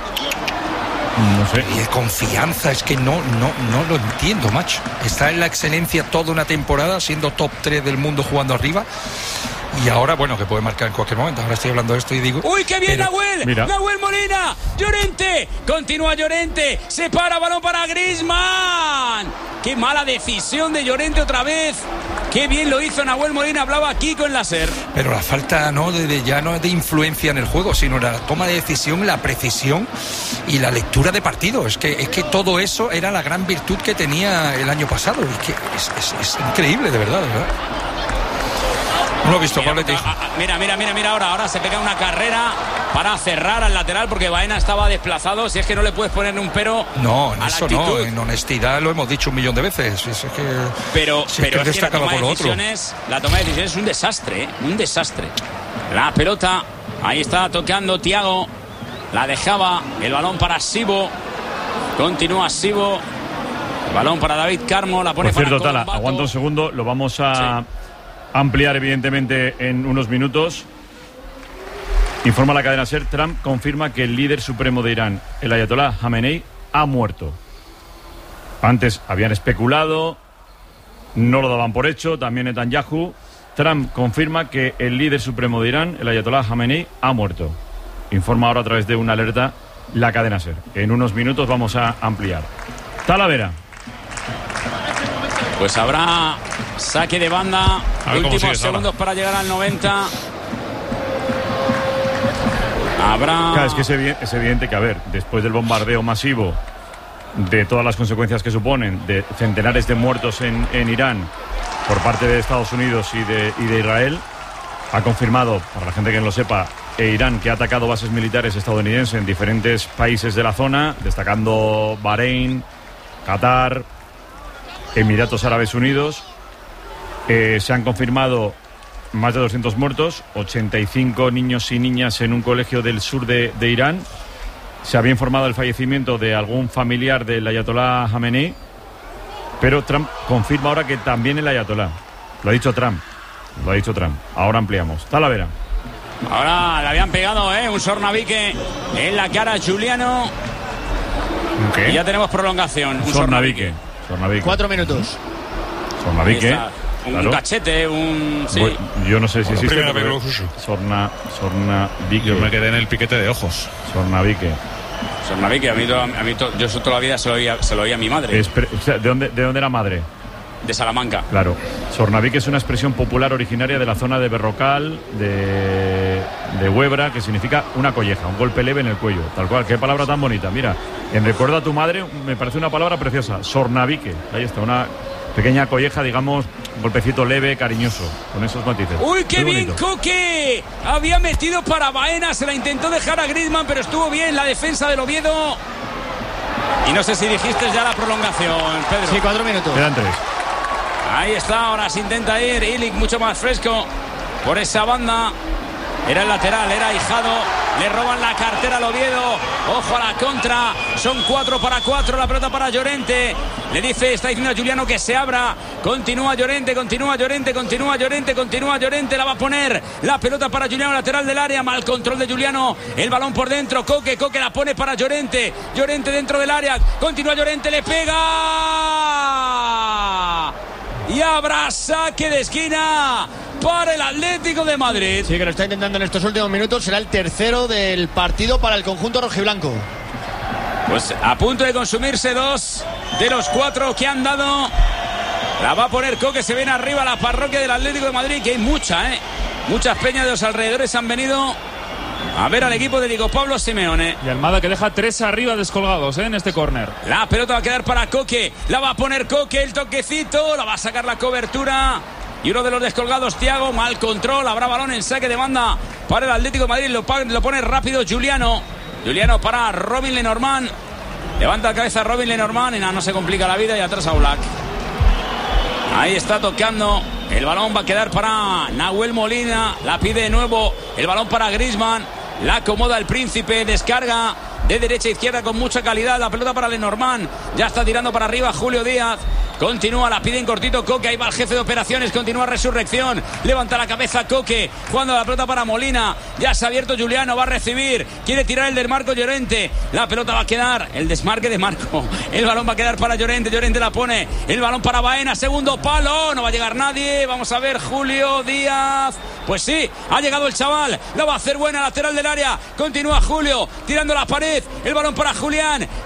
No sé. Y de confianza, es que no, no, no lo entiendo, macho. Está en la excelencia toda una temporada, siendo top tres del mundo jugando arriba. Y ahora, bueno, que puede marcar en cualquier momento. Ahora estoy hablando de esto y digo... ¡Uy, qué bien, pero, Nahuel! Mira. ¡Nahuel Molina! ¡Llorente! Continúa Llorente. Se para, balón para Griezmann. ¡Qué mala decisión de Llorente otra vez! Qué bien lo hizo Nahuel Molina, hablaba aquí con láser. Pero la falta no de, de ya no es de influencia en el juego, sino la toma de decisión, la precisión y la lectura de partido. Es que es que todo eso era la gran virtud que tenía el año pasado. Es que es, es, es increíble, de verdad, de verdad. No lo he visto, Pablo. Mira, mira, mira, mira, ahora, ahora se pega una carrera para cerrar al lateral porque Baena estaba desplazado. Si es que no le puedes poner un pero. No, en eso no, en honestidad lo hemos dicho un millón de veces. Es que, pero si pero es que, es que la toma de decisiones, la toma de decisiones es un desastre, ¿eh? Un desastre. La pelota, ahí está tocando Thiago, la dejaba, el balón para Sibo, continúa Sibo, el balón para David Carmo, la pone Por cierto, para Tala, aguanta un segundo, lo vamos a sí. ampliar evidentemente en unos minutos. Informa la cadena SER, Trump confirma que el líder supremo de Irán, el ayatolá Jamenei, ha muerto. Antes habían especulado, no lo daban por hecho, también Netanyahu. Trump confirma que el líder supremo de Irán, el ayatolá Jamenei, ha muerto. Informa ahora a través de una alerta la cadena SER. En unos minutos vamos a ampliar. Talavera. Pues habrá saque de banda, últimos segundos para llegar al noventa. Habrá... Claro, es que es evidente, es evidente que, a ver, después del bombardeo masivo, de todas las consecuencias que suponen, de centenares de muertos en, en Irán por parte de Estados Unidos y de, y de Israel, ha confirmado, para la gente que no lo sepa, Irán que ha atacado bases militares estadounidenses en diferentes países de la zona, destacando Bahrein, Qatar, Emiratos Árabes Unidos. Eh, se han confirmado más de doscientos muertos, ochenta y cinco niños y niñas en un colegio del sur de, de Irán. Se había informado del fallecimiento de algún familiar del ayatolá Jamenei, pero Trump confirma ahora que también el ayatolá. Lo ha dicho Trump, lo ha dicho Trump. Ahora ampliamos. Talavera. Ahora le habían pegado, ¿eh? Un sornavique en la cara a Giuliano. ¿Qué? Y ya tenemos prolongación. Un sornavique. sornavique. Cuatro minutos. Sornavique. Un claro. cachete, un... Sí. Bueno, yo no sé si existe. Pero... Sorna, sornavique. Yo me quedé en el piquete de ojos. Sornavique. Sornavique, a mí, a mí yo toda la vida se lo oía, se lo oía a mi madre. Es, ¿de, dónde, ¿De dónde era madre? De Salamanca. Claro. Sornavique es una expresión popular originaria de la zona de Berrocal, de, de Huebra, que significa una colleja, un golpe leve en el cuello. Tal cual. Qué palabra tan bonita. Mira, en recuerdo a tu madre me parece una palabra preciosa. Sornavique. Ahí está, una pequeña colleja, digamos, un golpecito leve, cariñoso, con esos matices. ¡Uy, qué bien, Coque! Había metido para Baena, se la intentó dejar a Griezmann, pero estuvo bien la defensa del Oviedo. Y no sé si dijiste ya la prolongación, Pedro. Sí, cuatro minutos. Quedan tres. Ahí está, ahora se intenta ir Ilic mucho más fresco por esa banda. Era el lateral, era Hijado. Le roban la cartera al Oviedo. Ojo a la contra. Son cuatro para cuatro. La pelota para Llorente. Le dice, está diciendo a Giuliano que se abra. Continúa Llorente, continúa Llorente, continúa Llorente, continúa Llorente. La va a poner. La pelota para Giuliano, lateral del área. Mal control de Giuliano. El balón por dentro. Coque, Coque la pone para Llorente. Llorente dentro del área. Continúa Llorente, le pega. Y habrá saque de esquina para el Atlético de Madrid. Sí, que lo está intentando en estos últimos minutos. Será el tercero del partido para el conjunto rojiblanco. Pues a punto de consumirse dos de los cuatro que han dado. La va a poner Coque, se viene arriba la parroquia del Atlético de Madrid, que hay mucha, ¿eh? Muchas peñas de los alrededores han venido a ver al equipo de Diego Pablo Simeone. Y Almada que deja tres arriba descolgados, ¿eh? En este córner. La pelota va a quedar para Coque. La va a poner Coque, el toquecito. La va a sacar la cobertura. Y uno de los descolgados, Thiago, mal control. Habrá balón en saque de banda para el Atlético de Madrid. Lo, lo pone rápido Giuliano. Giuliano para Robin Lenormand. Levanta la cabeza Robin Lenormand. Y nada, no se complica la vida. Y atrás a Oblak. Ahí está tocando. El balón va a quedar para Nahuel Molina. La pide de nuevo. El balón para Griezmann. La acomoda el Príncipe. Descarga de derecha a izquierda con mucha calidad. La pelota para Lenormand. Ya está tirando para arriba Julio Díaz. Continúa, la pide en cortito Coque. Ahí va el jefe de operaciones. Continúa Resurrección. Levanta la cabeza Coque. Jugando la pelota para Molina. Ya se ha abierto Giuliano. Va a recibir. Quiere tirar el del Marco Llorente. La pelota va a quedar. El desmarque de Marco. El balón va a quedar para Llorente. Llorente la pone. El balón para Baena. Segundo palo. No va a llegar nadie. Vamos a ver Julio Díaz. Pues sí, ha llegado el chaval. La va a hacer buena, lateral del área. Continúa Julio. Tirando la pared. El balón para Julián.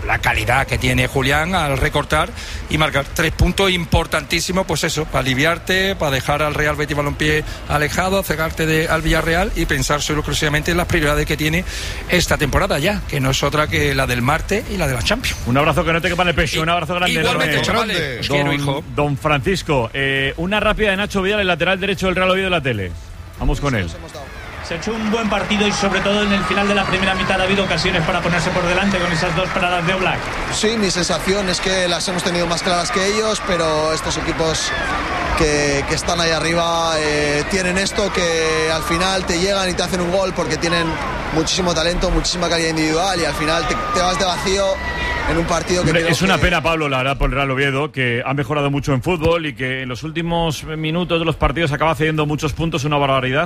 la calidad que tiene Julián al recortar y marcar tres puntos importantísimos, pues eso, para aliviarte, para dejar al Real Betis Balompié alejado, cegarte de, al Villarreal y pensar solo exclusivamente en las prioridades que tiene esta temporada ya, que no es otra que la del martes y la de la Champions. Un abrazo que no te quepa en el pecho, un abrazo grande. Igualmente, chavales, os quiero, hijo. Don Francisco, eh, una rápida de Nacho Vidal, el lateral derecho del Real Oviedo de la tele. Vamos con él. Se ha hecho un buen partido y sobre todo en el final de la primera mitad ha habido ocasiones para ponerse por delante con esas dos paradas de Oblak. Sí, mi sensación es que las hemos tenido más claras que ellos, pero estos equipos que, que están ahí arriba eh, tienen esto, que al final te llegan y te hacen un gol porque tienen muchísimo talento, muchísima calidad individual y al final te, te vas de vacío en un partido que... Hombre, es que... una pena, Pablo, la verdad, por el Real Oviedo, que ha mejorado mucho en fútbol y que en los últimos minutos de los partidos acaba cediendo muchos puntos, una barbaridad.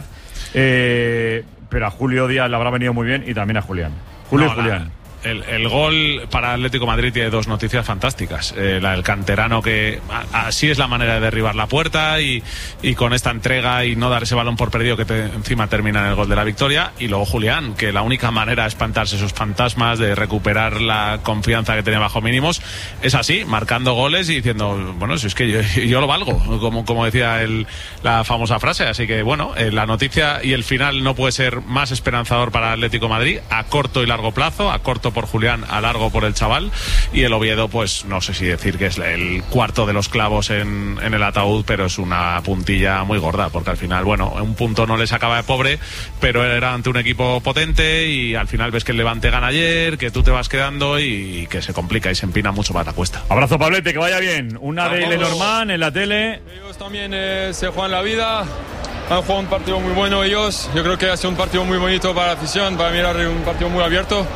Eh, pero a Julio Díaz le habrá venido muy bien y también a Julián. Julio no, y Julián. La... El, el gol para Atlético de Madrid tiene dos noticias fantásticas. Eh, la del canterano, que a, así es la manera de derribar la puerta y, y con esta entrega y no dar ese balón por perdido que te, encima termina en el gol de la victoria. Y luego Julián, que la única manera de espantarse esos fantasmas, de recuperar la confianza que tenía bajo mínimos, es así, marcando goles y diciendo, bueno, si es que yo, yo lo valgo, como, como decía el, la famosa frase. Así que bueno, eh, la noticia y el final no puede ser más esperanzador para Atlético de Madrid a corto y largo plazo, a corto por Julián, a largo por el chaval, y el Oviedo, pues no sé si decir que es el cuarto de los clavos en, en el ataúd, pero es una puntilla muy gorda, porque al final, bueno, un punto no les acaba de pobre, pero era ante un equipo potente y al final ves que el Levante gana ayer, que tú te vas quedando y que se complica y se empina mucho para la cuesta. Abrazo, Pablete, que vaya bien. Una de Lenormand en la tele. Ellos también eh, se juegan la vida. Han jugado un partido muy bueno ellos. Yo creo que ha sido un partido muy bonito para la afición, para mirar un partido muy abierto.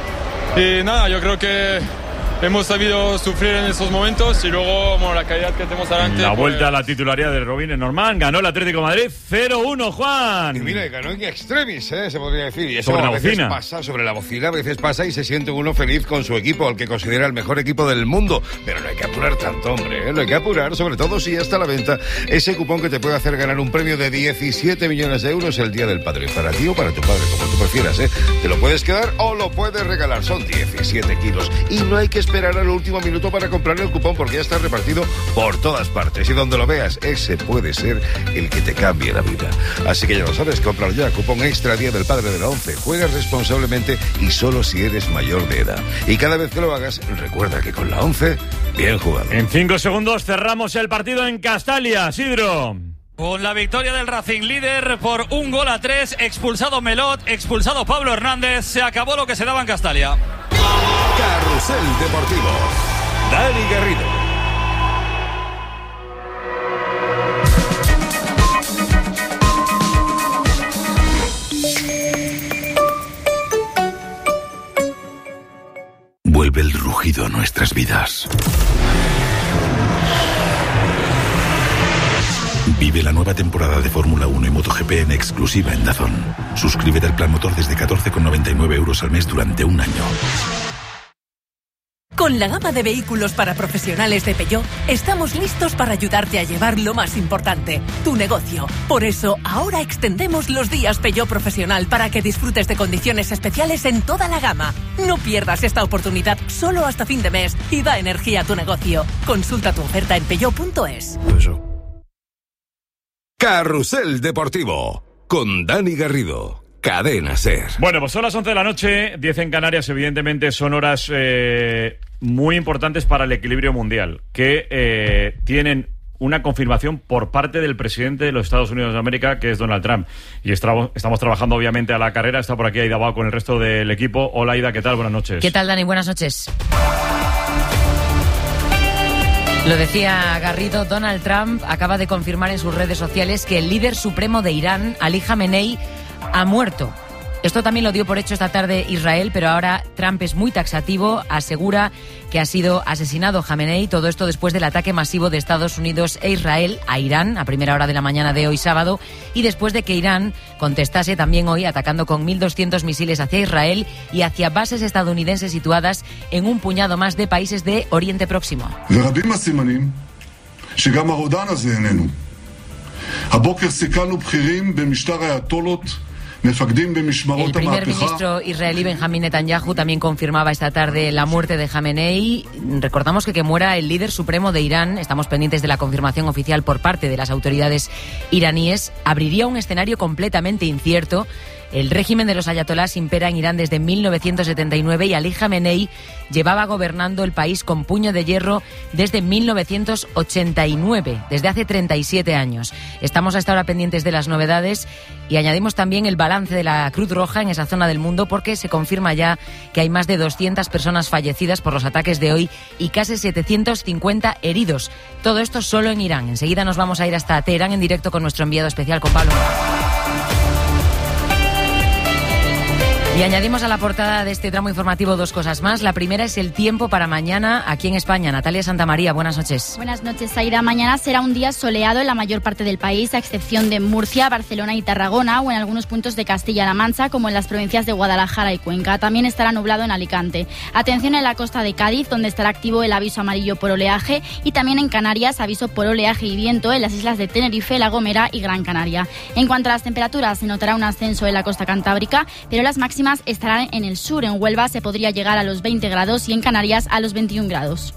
Y nada, yo creo que hemos sabido sufrir en esos momentos y luego, bueno, la calidad que tenemos delante. La pues... vuelta a la titularidad de Robin Lenormand, ganó el Atlético de Madrid cero uno, Juan. Y mira, ganó en extremis, ¿eh? Se podría decir. Y eso sobre a la veces bocina. pasa, sobre la bocina, a veces pasa y se siente uno feliz con su equipo, al que considera el mejor equipo del mundo. Pero no hay que apurar tanto, hombre, ¿eh? No hay que apurar, sobre todo si ya está a la venta ese cupón que te puede hacer ganar un premio de diecisiete millones de euros el Día del Padre. Para ti o para tu padre, como tú prefieras, ¿eh? Te lo puedes quedar o lo puedes regalar. Son diecisiete kilos. Y no hay que esperar al último minuto para comprar el cupón porque ya está repartido por todas partes y donde lo veas, ese puede ser el que te cambie la vida. Así que ya lo sabes, comprar ya cupón extra Día del Padre de la ONCE. Juega responsablemente y solo si eres mayor de edad. Y cada vez que lo hagas, recuerda que con la ONCE, bien jugado. En cinco segundos cerramos el partido en Castalia, Sidro. Con la victoria del Racing, líder por un gol a tres, expulsado Melot, expulsado Pablo Hernández, se acabó lo que se daba en Castalia. Carrusel Deportivo. Dani Garrido. Vuelve el rugido a nuestras vidas. Vive la nueva temporada de Fórmula uno y MotoGP en exclusiva en DAZN. Suscríbete al plan motor desde catorce con noventa y nueve euros al mes durante un año. Con la gama de vehículos para profesionales de Peugeot, estamos listos para ayudarte a llevar lo más importante, tu negocio. Por eso, ahora extendemos los días Peugeot Profesional para que disfrutes de condiciones especiales en toda la gama. No pierdas esta oportunidad solo hasta fin de mes y da energía a tu negocio. Consulta tu oferta en peugeot punto es. Carrusel Deportivo, con Dani Garrido. Cadena SER. Bueno, pues son las once de la noche, diez en Canarias. Evidentemente son horas eh, muy importantes para el equilibrio mundial, que eh, tienen una confirmación por parte del presidente de los Estados Unidos de América, que es Donald Trump. Y estamos, estamos trabajando obviamente a la carrera. Está por aquí Aida Bao con el resto del equipo. Hola Aida, ¿qué tal? Buenas noches. ¿Qué tal, Dani? Buenas noches. Lo decía Garrido, Donald Trump acaba de confirmar en sus redes sociales que el líder supremo de Irán, Ali Khamenei, ha muerto. Esto también lo dio por hecho esta tarde Israel, pero ahora Trump es muy taxativo, asegura que ha sido asesinado Khamenei, todo esto después del ataque masivo de Estados Unidos e Israel a Irán a primera hora de la mañana de hoy sábado, y después de que Irán contestase también hoy atacando con mil doscientos misiles hacia Israel y hacia bases estadounidenses situadas en un puñado más de países de Oriente Próximo. הבוקר סיכלנו בכירים במשטר האייתולות El primer ministro israelí Benjamín Netanyahu también confirmaba esta tarde la muerte de Jamenei. Recordamos que que muera el líder supremo de Irán, estamos pendientes de la confirmación oficial por parte de las autoridades iraníes, abriría un escenario completamente incierto. El régimen de los ayatolás impera en Irán desde mil novecientos setenta y nueve y Ali Jamenei llevaba gobernando el país con puño de hierro desde mil novecientos ochenta y nueve, desde hace treinta y siete años. Estamos hasta ahora pendientes de las novedades y añadimos también el balance de la Cruz Roja en esa zona del mundo, porque se confirma ya que hay más de doscientas personas fallecidas por los ataques de hoy y casi setecientos cincuenta heridos. Todo esto solo en Irán. Enseguida nos vamos a ir hasta Teherán en directo con nuestro enviado especial, con Pablo. Y añadimos a la portada de este tramo informativo dos cosas más. La primera es el tiempo para mañana aquí en España. Natalia Santamaría, buenas noches. Buenas noches, Aida. Mañana será un día soleado en la mayor parte del país, a excepción de Murcia, Barcelona y Tarragona, o en algunos puntos de Castilla-La Mancha, como en las provincias de Guadalajara y Cuenca. También estará nublado en Alicante. Atención en la costa de Cádiz, donde estará activo el aviso amarillo por oleaje, y también en Canarias, aviso por oleaje y viento en las islas de Tenerife, La Gomera y Gran Canaria. En cuanto a las temperaturas, se notará un ascenso en la costa cantábrica, pero las máximas estarán en el sur. En Huelva se podría llegar a los veinte grados y en Canarias a los veintiún grados.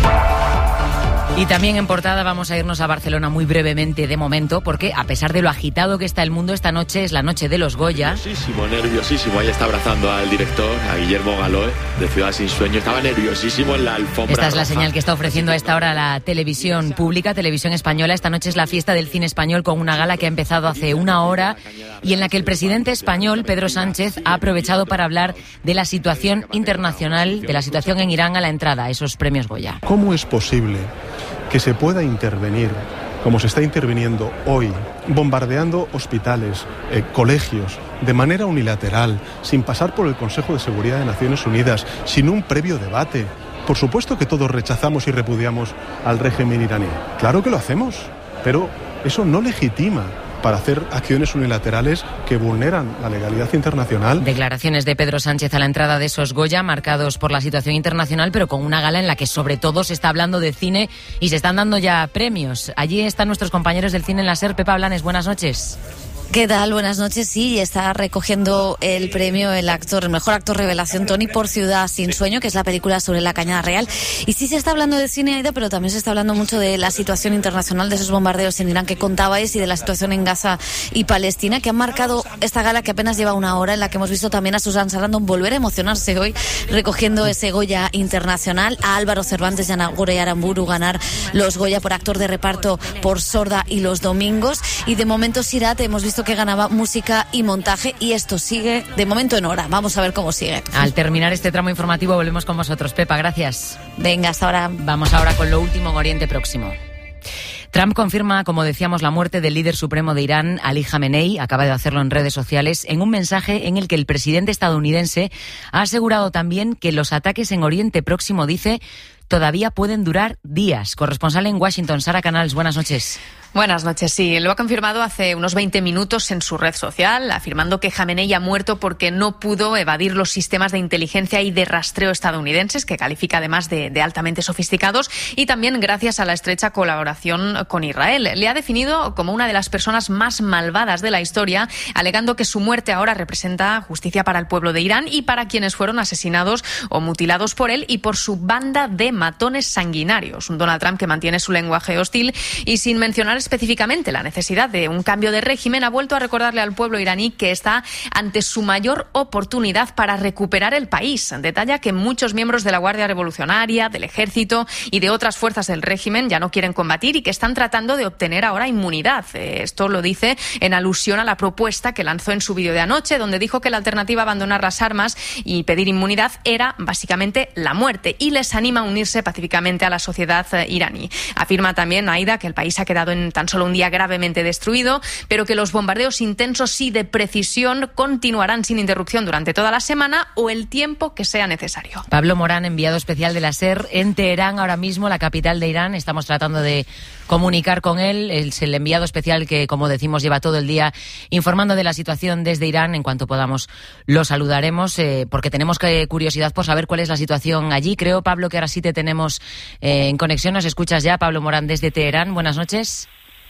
Y también en portada vamos a irnos a Barcelona muy brevemente de momento, porque a pesar de lo agitado que está el mundo, esta noche es la noche de los Goya. Nerviosísimo, nerviosísimo. Ahí está abrazando al director, a Guillermo Galoé, de Ciudad Sin Sueño. Estaba nerviosísimo en la alfombra Esta es la roja. señal que está ofreciendo a esta hora la televisión pública, Televisión Española. Esta noche es la fiesta del cine español, con una gala que ha empezado hace una hora y en la que el presidente español, Pedro Sánchez, ha aprovechado para hablar de la situación internacional, de la situación en Irán a la entrada a esos premios Goya. ¿Cómo es posible que se pueda intervenir, como se está interviniendo hoy, bombardeando hospitales, eh, colegios, de manera unilateral, sin pasar por el Consejo de Seguridad de Naciones Unidas, sin un previo debate? Por supuesto que todos rechazamos y repudiamos al régimen iraní. Claro que lo hacemos, pero eso no legitima para hacer acciones unilaterales que vulneran la legalidad internacional. Declaraciones de Pedro Sánchez a la entrada de esos Goya, marcados por la situación internacional, pero con una gala en la que sobre todo se está hablando de cine y se están dando ya premios. Allí están nuestros compañeros del cine en la SER. Pepa Blanes, buenas noches. ¿Qué tal? Buenas noches. Sí, está recogiendo el premio el actor, el mejor actor revelación, Tony, por Ciudad Sin Sueño, que es la película sobre la Cañada Real. Y sí se está hablando de cine, Aida, pero también se está hablando mucho de la situación internacional, de esos bombardeos en Irán que contabais y de la situación en Gaza y Palestina, que han marcado esta gala que apenas lleva una hora, en la que hemos visto también a Susan Sarandon volver a emocionarse hoy recogiendo ese Goya internacional, a Álvaro Cervantes y a Nagore Aramburu ganar los Goya por actor de reparto por Sorda y Los Domingos. Y de momento Sirat hemos visto que ganaba música y montaje, y esto sigue de momento en hora. Vamos a ver cómo sigue. Al terminar este tramo informativo volvemos con vosotros. Pepa, gracias. Venga, hasta ahora. Vamos ahora con lo último en Oriente Próximo. Trump confirma, como decíamos, la muerte del líder supremo de Irán, Ali Jamenei. Acaba de hacerlo en redes sociales, en un mensaje en el que el presidente estadounidense ha asegurado también que los ataques en Oriente Próximo, dice, todavía pueden durar días. Corresponsal en Washington, Sara Canals, buenas noches. Buenas noches, sí. Lo ha confirmado hace unos veinte minutos en su red social, afirmando que Jamenei ha muerto porque no pudo evadir los sistemas de inteligencia y de rastreo estadounidenses, que califica además de, de altamente sofisticados, y también gracias a la estrecha colaboración con Israel. Le ha definido como una de las personas más malvadas de la historia, alegando que su muerte ahora representa justicia para el pueblo de Irán y para quienes fueron asesinados o mutilados por él y por su banda de matones sanguinarios. Un Donald Trump que mantiene su lenguaje hostil y, sin mencionar específicamente la necesidad de un cambio de régimen, ha vuelto a recordarle al pueblo iraní que está ante su mayor oportunidad para recuperar el país. Detalla que muchos miembros de la Guardia Revolucionaria, del Ejército y de otras fuerzas del régimen ya no quieren combatir y que están tratando de obtener ahora inmunidad. Esto lo dice en alusión a la propuesta que lanzó en su vídeo de anoche, donde dijo que la alternativa a abandonar las armas y pedir inmunidad era básicamente la muerte, y les anima a unirse pacíficamente a la sociedad iraní. Afirma también, Aida, que el país ha quedado en tan solo un día gravemente destruido, pero que los bombardeos intensos y de precisión continuarán sin interrupción durante toda la semana o el tiempo que sea necesario. Pablo Morán, enviado especial de la SER en Teherán, ahora mismo, la capital de Irán. Estamos tratando de comunicar con él. Es el enviado especial que, como decimos, lleva todo el día informando de la situación desde Irán. En cuanto podamos lo saludaremos, eh, porque tenemos que, curiosidad por saber cuál es la situación allí. Creo, Pablo, que ahora sí te tenemos eh, en conexión. ¿Nos escuchas ya, Pablo Morán, desde Teherán? Buenas noches.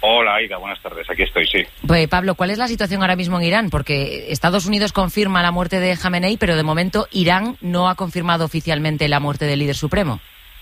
Hola, Aida, buenas tardes. Aquí estoy, sí. Pues, Pablo, ¿cuál es la situación ahora mismo en Irán? Porque Estados Unidos confirma la muerte de Jamenei, pero de momento Irán no ha confirmado oficialmente la muerte del líder supremo.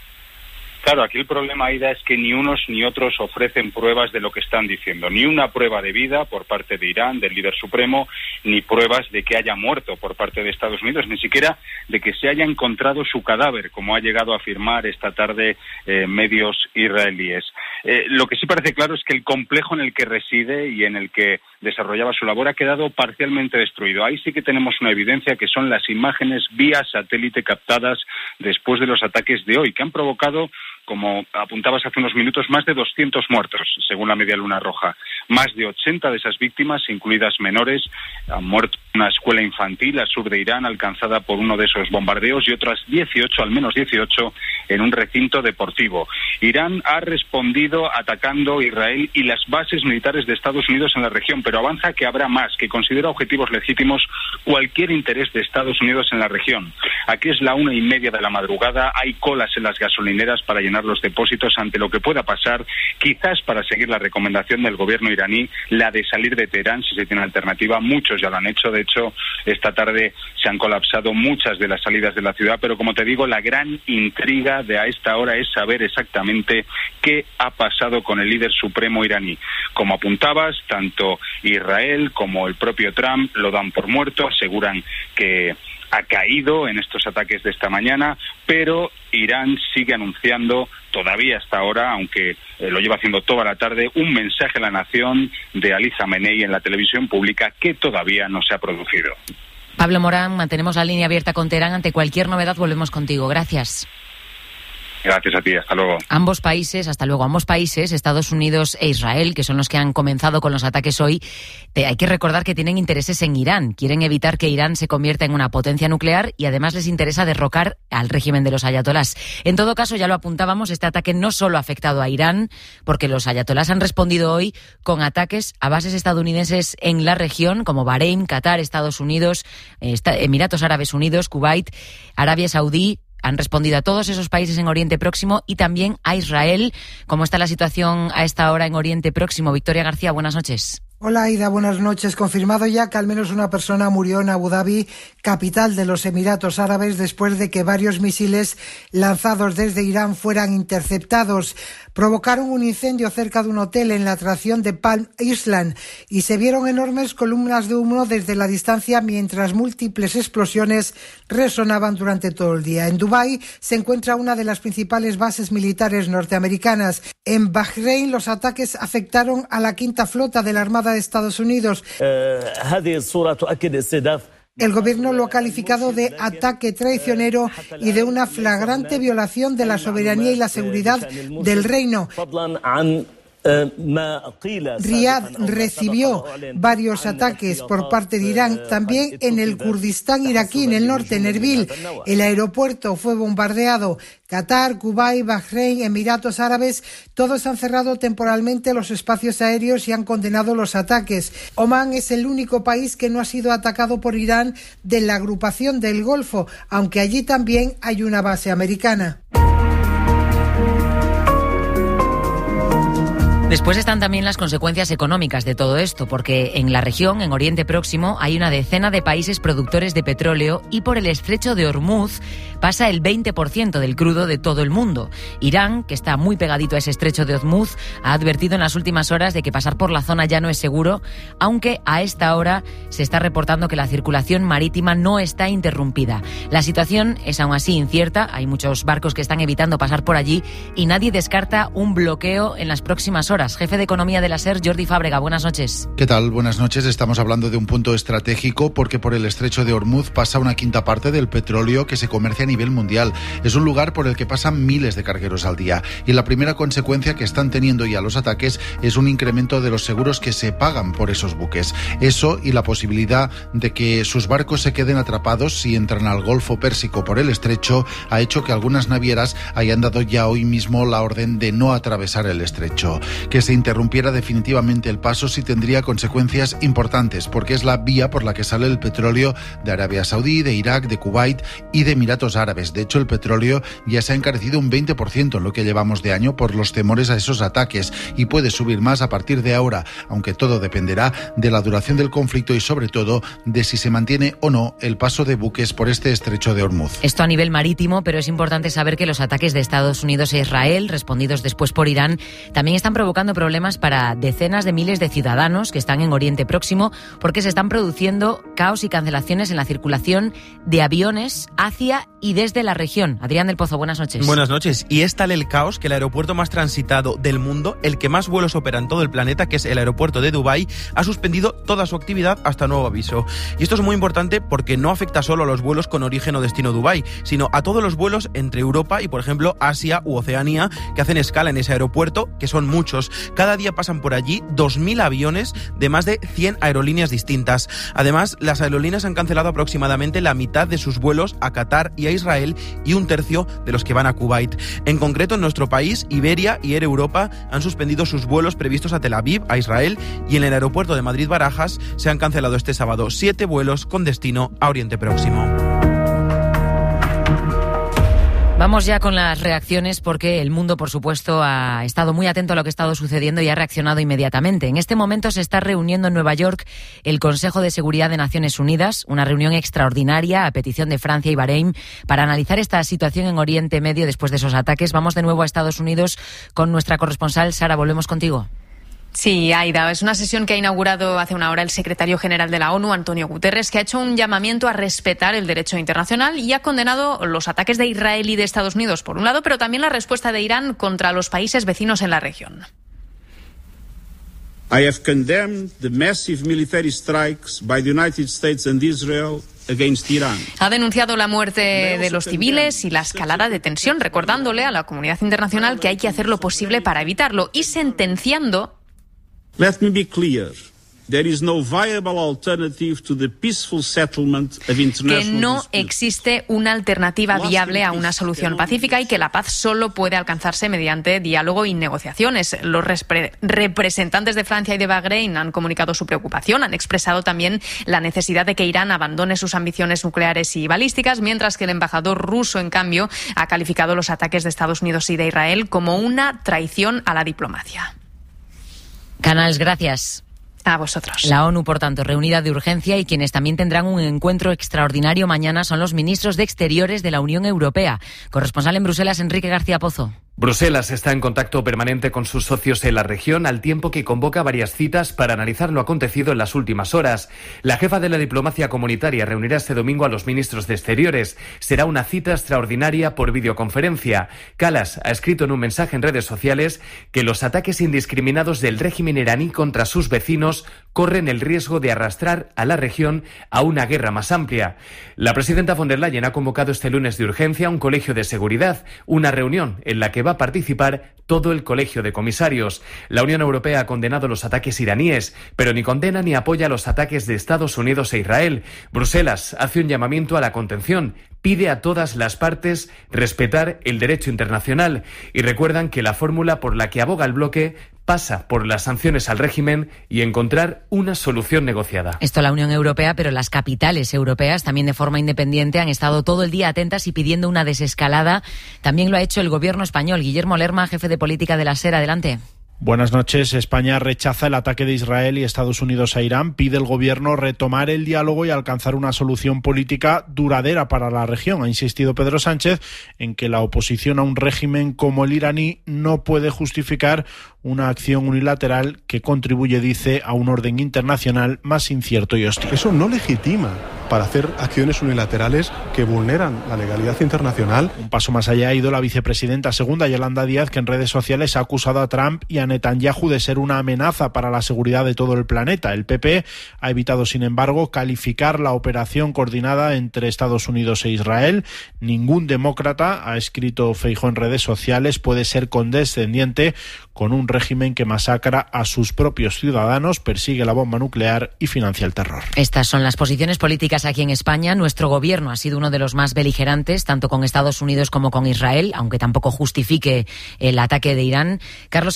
Claro, aquí el problema, Aida, es que ni unos ni otros ofrecen pruebas de lo que están diciendo. Ni una prueba de vida por parte de Irán, del líder supremo, ni pruebas de que haya muerto por parte de Estados Unidos, ni siquiera de que se haya encontrado su cadáver, como ha llegado a afirmar esta tarde eh, medios israelíes. Eh, lo que sí parece claro es que el complejo en el que reside y en el que desarrollaba su labor ha quedado parcialmente destruido. Ahí sí que tenemos una evidencia, que son las imágenes vía satélite captadas después de los ataques de hoy, que han provocado, como apuntabas hace unos minutos, más de doscientos muertos, según la Media Luna Roja. Más de ochenta de esas víctimas, incluidas menores, han muerto en una escuela infantil al sur de Irán, alcanzada por uno de esos bombardeos, y otras dieciocho, al menos dieciocho, en un recinto deportivo. Irán ha respondido atacando Israel y las bases militares de Estados Unidos en la región, pero avanza que habrá más, que considera objetivos legítimos cualquier interés de Estados Unidos en la región. Aquí es la una y media de la madrugada, hay colas en las gasolineras para llenar los depósitos ante lo que pueda pasar, quizás para seguir la recomendación del gobierno iraní, la de salir de Teherán si se tiene alternativa. Muchos ya lo han hecho, de hecho esta tarde se han colapsado muchas de las salidas de la ciudad, pero como te digo, la gran intriga de a esta hora es saber exactamente qué ha pasado con el líder supremo iraní. Como apuntabas, tanto Israel como el propio Trump lo dan por muerto, aseguran que ha caído en estos ataques de esta mañana, pero Irán sigue anunciando todavía hasta ahora, aunque eh, lo lleva haciendo toda la tarde, un mensaje a la nación de Ali Khamenei en la televisión pública que todavía no se ha producido. Pablo Morán, mantenemos la línea abierta con Teherán. Ante cualquier novedad volvemos contigo. Gracias. Gracias a ti, hasta luego. Ambos países, hasta luego, ambos países, Estados Unidos e Israel, que son los que han comenzado con los ataques hoy, te, hay que recordar que tienen intereses en Irán. Quieren evitar que Irán se convierta en una potencia nuclear y además les interesa derrocar al régimen de los ayatolás. En todo caso, ya lo apuntábamos, este ataque no solo ha afectado a Irán, porque los ayatolás han respondido hoy con ataques a bases estadounidenses en la región, como Bahrein, Qatar, Estados Unidos, Emiratos Árabes Unidos, Kuwait, Arabia Saudí. Han respondido a todos esos países en Oriente Próximo y también a Israel. ¿Cómo está la situación a esta hora en Oriente Próximo? Victoria García, buenas noches. Hola, Aida, buenas noches. Confirmado ya que al menos una persona murió en Abu Dhabi, capital de los Emiratos Árabes, después de que varios misiles lanzados desde Irán fueran interceptados. Provocaron un incendio cerca de un hotel en la atracción de Palm Island y se vieron enormes columnas de humo desde la distancia mientras múltiples explosiones resonaban durante todo el día. En Dubái se encuentra una de las principales bases militares norteamericanas. En Bahrein los ataques afectaron a la quinta flota de la Armada de Estados Unidos. El gobierno lo ha calificado de ataque traicionero y de una flagrante violación de la soberanía y la seguridad del reino. Riad recibió varios ataques por parte de Irán, también en el Kurdistán iraquí, en el norte, en Erbil. El aeropuerto fue bombardeado. Qatar, Kuwait, Bahrein, Emiratos Árabes, todos han cerrado temporalmente los espacios aéreos y han condenado los ataques. Omán es el único país que no ha sido atacado por Irán de la agrupación del Golfo, aunque allí también hay una base americana. Después están también las consecuencias económicas de todo esto, porque en la región, en Oriente Próximo, hay una decena de países productores de petróleo y por el estrecho de Hormuz pasa el veinte por ciento del crudo de todo el mundo. Irán, que está muy pegadito a ese estrecho de Hormuz, ha advertido en las últimas horas de que pasar por la zona ya no es seguro, aunque a esta hora se está reportando que la circulación marítima no está interrumpida. La situación es aún así incierta, hay muchos barcos que están evitando pasar por allí y nadie descarta un bloqueo en las próximas horas. Jefe de Economía de la SER, Jordi Fábrega, buenas noches. ¿Qué tal? Buenas noches. Estamos hablando de un punto estratégico porque por el estrecho de Hormuz pasa una quinta parte del petróleo que se comercia a nivel mundial. Es un lugar por el que pasan miles de cargueros al día. Y la primera consecuencia que están teniendo ya los ataques es un incremento de los seguros que se pagan por esos buques. Eso y la posibilidad de que sus barcos se queden atrapados si entran al Golfo Pérsico por el estrecho ha hecho que algunas navieras hayan dado ya hoy mismo la orden de no atravesar el estrecho. Que se interrumpiera definitivamente el paso sí tendría consecuencias importantes, porque es la vía por la que sale el petróleo de Arabia Saudí, de Irak, de Kuwait y de Emiratos Árabes. De hecho, el petróleo ya se ha encarecido un veinte por ciento en lo que llevamos de año por los temores a esos ataques y puede subir más a partir de ahora, aunque todo dependerá de la duración del conflicto y sobre todo de si se mantiene o no el paso de buques por este estrecho de Ormuz. Esto a nivel marítimo, pero es importante saber que los ataques de Estados Unidos e Israel, respondidos después por Irán, también están provocando problemas para decenas de miles de ciudadanos que están en Oriente Próximo porque se están produciendo caos y cancelaciones en la circulación de aviones hacia y desde la región. Adrián del Pozo, buenas noches. Buenas noches. Y es tal el caos que el aeropuerto más transitado del mundo, el que más vuelos opera en todo el planeta, que es el aeropuerto de Dubái, ha suspendido toda su actividad hasta nuevo aviso. Y esto es muy importante porque no afecta solo a los vuelos con origen o destino Dubái, sino a todos los vuelos entre Europa y, por ejemplo, Asia u Oceanía, que hacen escala en ese aeropuerto, que son muchos. Cada día pasan por allí dos mil aviones de más de cien aerolíneas distintas. Además, las aerolíneas han cancelado aproximadamente la mitad de sus vuelos a Qatar y a Israel y un tercio de los que van a Kuwait. En concreto, en nuestro país, Iberia y Air Europa han suspendido sus vuelos previstos a Tel Aviv, a Israel, y en el aeropuerto de Madrid-Barajas se han cancelado este sábado siete vuelos con destino a Oriente Próximo. Vamos ya con las reacciones porque el mundo, por supuesto, ha estado muy atento a lo que ha estado sucediendo y ha reaccionado inmediatamente. En este momento se está reuniendo en Nueva York el Consejo de Seguridad de Naciones Unidas, una reunión extraordinaria a petición de Francia y Bahrein para analizar esta situación en Oriente Medio después de esos ataques. Vamos de nuevo a Estados Unidos con nuestra corresponsal. Sara, volvemos contigo. Sí, Aida, es una sesión que ha inaugurado hace una hora el secretario general de la ONU, Antonio Guterres, que ha hecho un llamamiento a respetar el derecho internacional y ha condenado los ataques de Israel y de Estados Unidos, por un lado, pero también la respuesta de Irán contra los países vecinos en la región. I have condemned the massive military strikes by the United States and Israel against Iran. Ha denunciado la muerte de los civiles y la escalada de tensión, recordándole a la comunidad internacional que hay que hacer lo posible para evitarlo y sentenciando. Let me be clear. There is no viable alternative to the peaceful settlement of international que no disputes. existe una alternativa viable a una solución pacífica y que la paz solo puede alcanzarse mediante diálogo y negociaciones. Los repre- representantes de Francia y de Bahrein han comunicado su preocupación, han expresado también la necesidad de que Irán abandone sus ambiciones nucleares y balísticas, mientras que el embajador ruso, en cambio, ha calificado los ataques de Estados Unidos y de Israel como una traición a la diplomacia. Canals, gracias. A vosotros. La ONU, por tanto, reunida de urgencia, y quienes también tendrán un encuentro extraordinario mañana son los ministros de Exteriores de la Unión Europea. Corresponsal en Bruselas, Enrique García Pozo. Bruselas está en contacto permanente con sus socios en la región, al tiempo que convoca varias citas para analizar lo acontecido en las últimas horas. La jefa de la diplomacia comunitaria reunirá este domingo a los ministros de Exteriores. Será una cita extraordinaria por videoconferencia. Kallas ha escrito en un mensaje en redes sociales que los ataques indiscriminados del régimen iraní contra sus vecinos corren el riesgo de arrastrar a la región a una guerra más amplia. La presidenta von der Leyen ha convocado este lunes de urgencia un colegio de seguridad, una reunión en la que va a participar todo el colegio de comisarios. La Unión Europea ha condenado los ataques iraníes, pero ni condena ni apoya los ataques de Estados Unidos e Israel. Bruselas hace un llamamiento a la contención, pide a todas las partes respetar el derecho internacional y recuerdan que la fórmula por la que aboga el bloque pasa por las sanciones al régimen y encontrar una solución negociada. Esto la Unión Europea, pero las capitales europeas también de forma independiente han estado todo el día atentas y pidiendo una desescalada. También lo ha hecho el gobierno español. Guillermo Lerma, jefe de política de la SER, adelante. Buenas noches. España rechaza el ataque de Israel y Estados Unidos a Irán. Pide el gobierno retomar el diálogo y alcanzar una solución política duradera para la región. Ha insistido Pedro Sánchez en que la oposición a un régimen como el iraní no puede justificar una acción unilateral que contribuye, dice, a un orden internacional más incierto y hostil. Eso no legitima para hacer acciones unilaterales que vulneran la legalidad internacional. Un paso más allá ha ido la vicepresidenta segunda, Yolanda Díaz, que en redes sociales ha acusado a Trump y a Netanyahu de ser una amenaza para la seguridad de todo el planeta. El P P ha evitado, sin embargo, calificar la operación coordinada entre Estados Unidos e Israel. Ningún demócrata, ha escrito Feijóo en redes sociales, puede ser condescendiente con un régimen que masacra a sus propios ciudadanos, persigue la bomba nuclear y financia el terror. Estas son las posiciones políticas aquí en España. Nuestro gobierno ha sido uno de los más beligerantes, tanto con Estados Unidos como con Israel, aunque tampoco justifique el ataque de Irán. Carlos Sevilla, buenas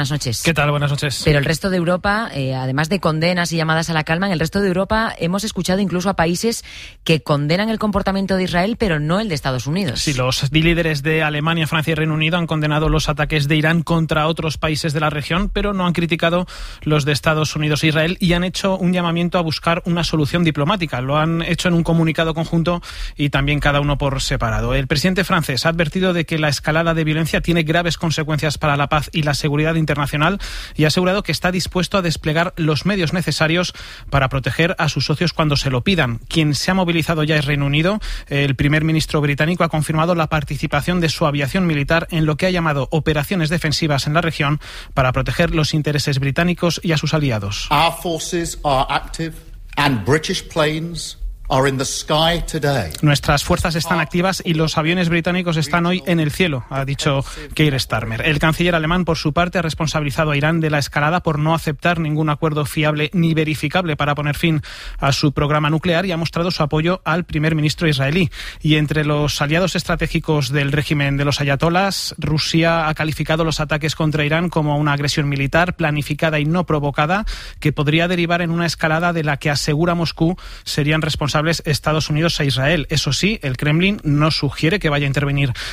buenas noches. ¿Qué tal? Buenas noches. Pero el resto de Europa, eh, además de condenas y llamadas a la calma, en el resto de Europa hemos escuchado incluso a países que condenan el comportamiento de Israel, pero no el de Estados Unidos. Sí, los líderes de Alemania, Francia y Reino Unido han condenado los ataques de Irán contra otros países de la región, pero no han criticado los de Estados Unidos e Israel y han hecho un llamamiento a buscar una solución diplomática. Lo han hecho en un comunicado conjunto y también cada uno por separado. El presidente francés ha advertido de que la escalada de violencia tiene graves consecuencias para la paz y la seguridad internacional y ha asegurado que está dispuesto a desplegar los medios necesarios para proteger a sus socios cuando se lo pidan. Quien se ha movilizado ya es Reino Unido. El primer ministro británico ha confirmado la participación de su aviación militar en lo que ha llamado operaciones defensivas en la región para proteger los intereses británicos y a sus aliados. Our forces are active and British planes are in the sky today. Nuestras fuerzas están activas y los aviones británicos están hoy en el cielo, ha dicho Keir Starmer. El canciller alemán, por su parte, ha responsabilizado a Irán de la escalada por no aceptar ningún acuerdo fiable ni verificable para poner fin a su programa nuclear y ha mostrado su apoyo al primer ministro israelí. Y entre los aliados estratégicos del régimen de los ayatolás, Rusia ha calificado los ataques contra Irán como una agresión militar planificada y no provocada que podría derivar en una escalada de la que asegura Moscú serían responsables Estados Unidos e Israel. Eso sí, el Kremlin no sugiere que vaya a intervenir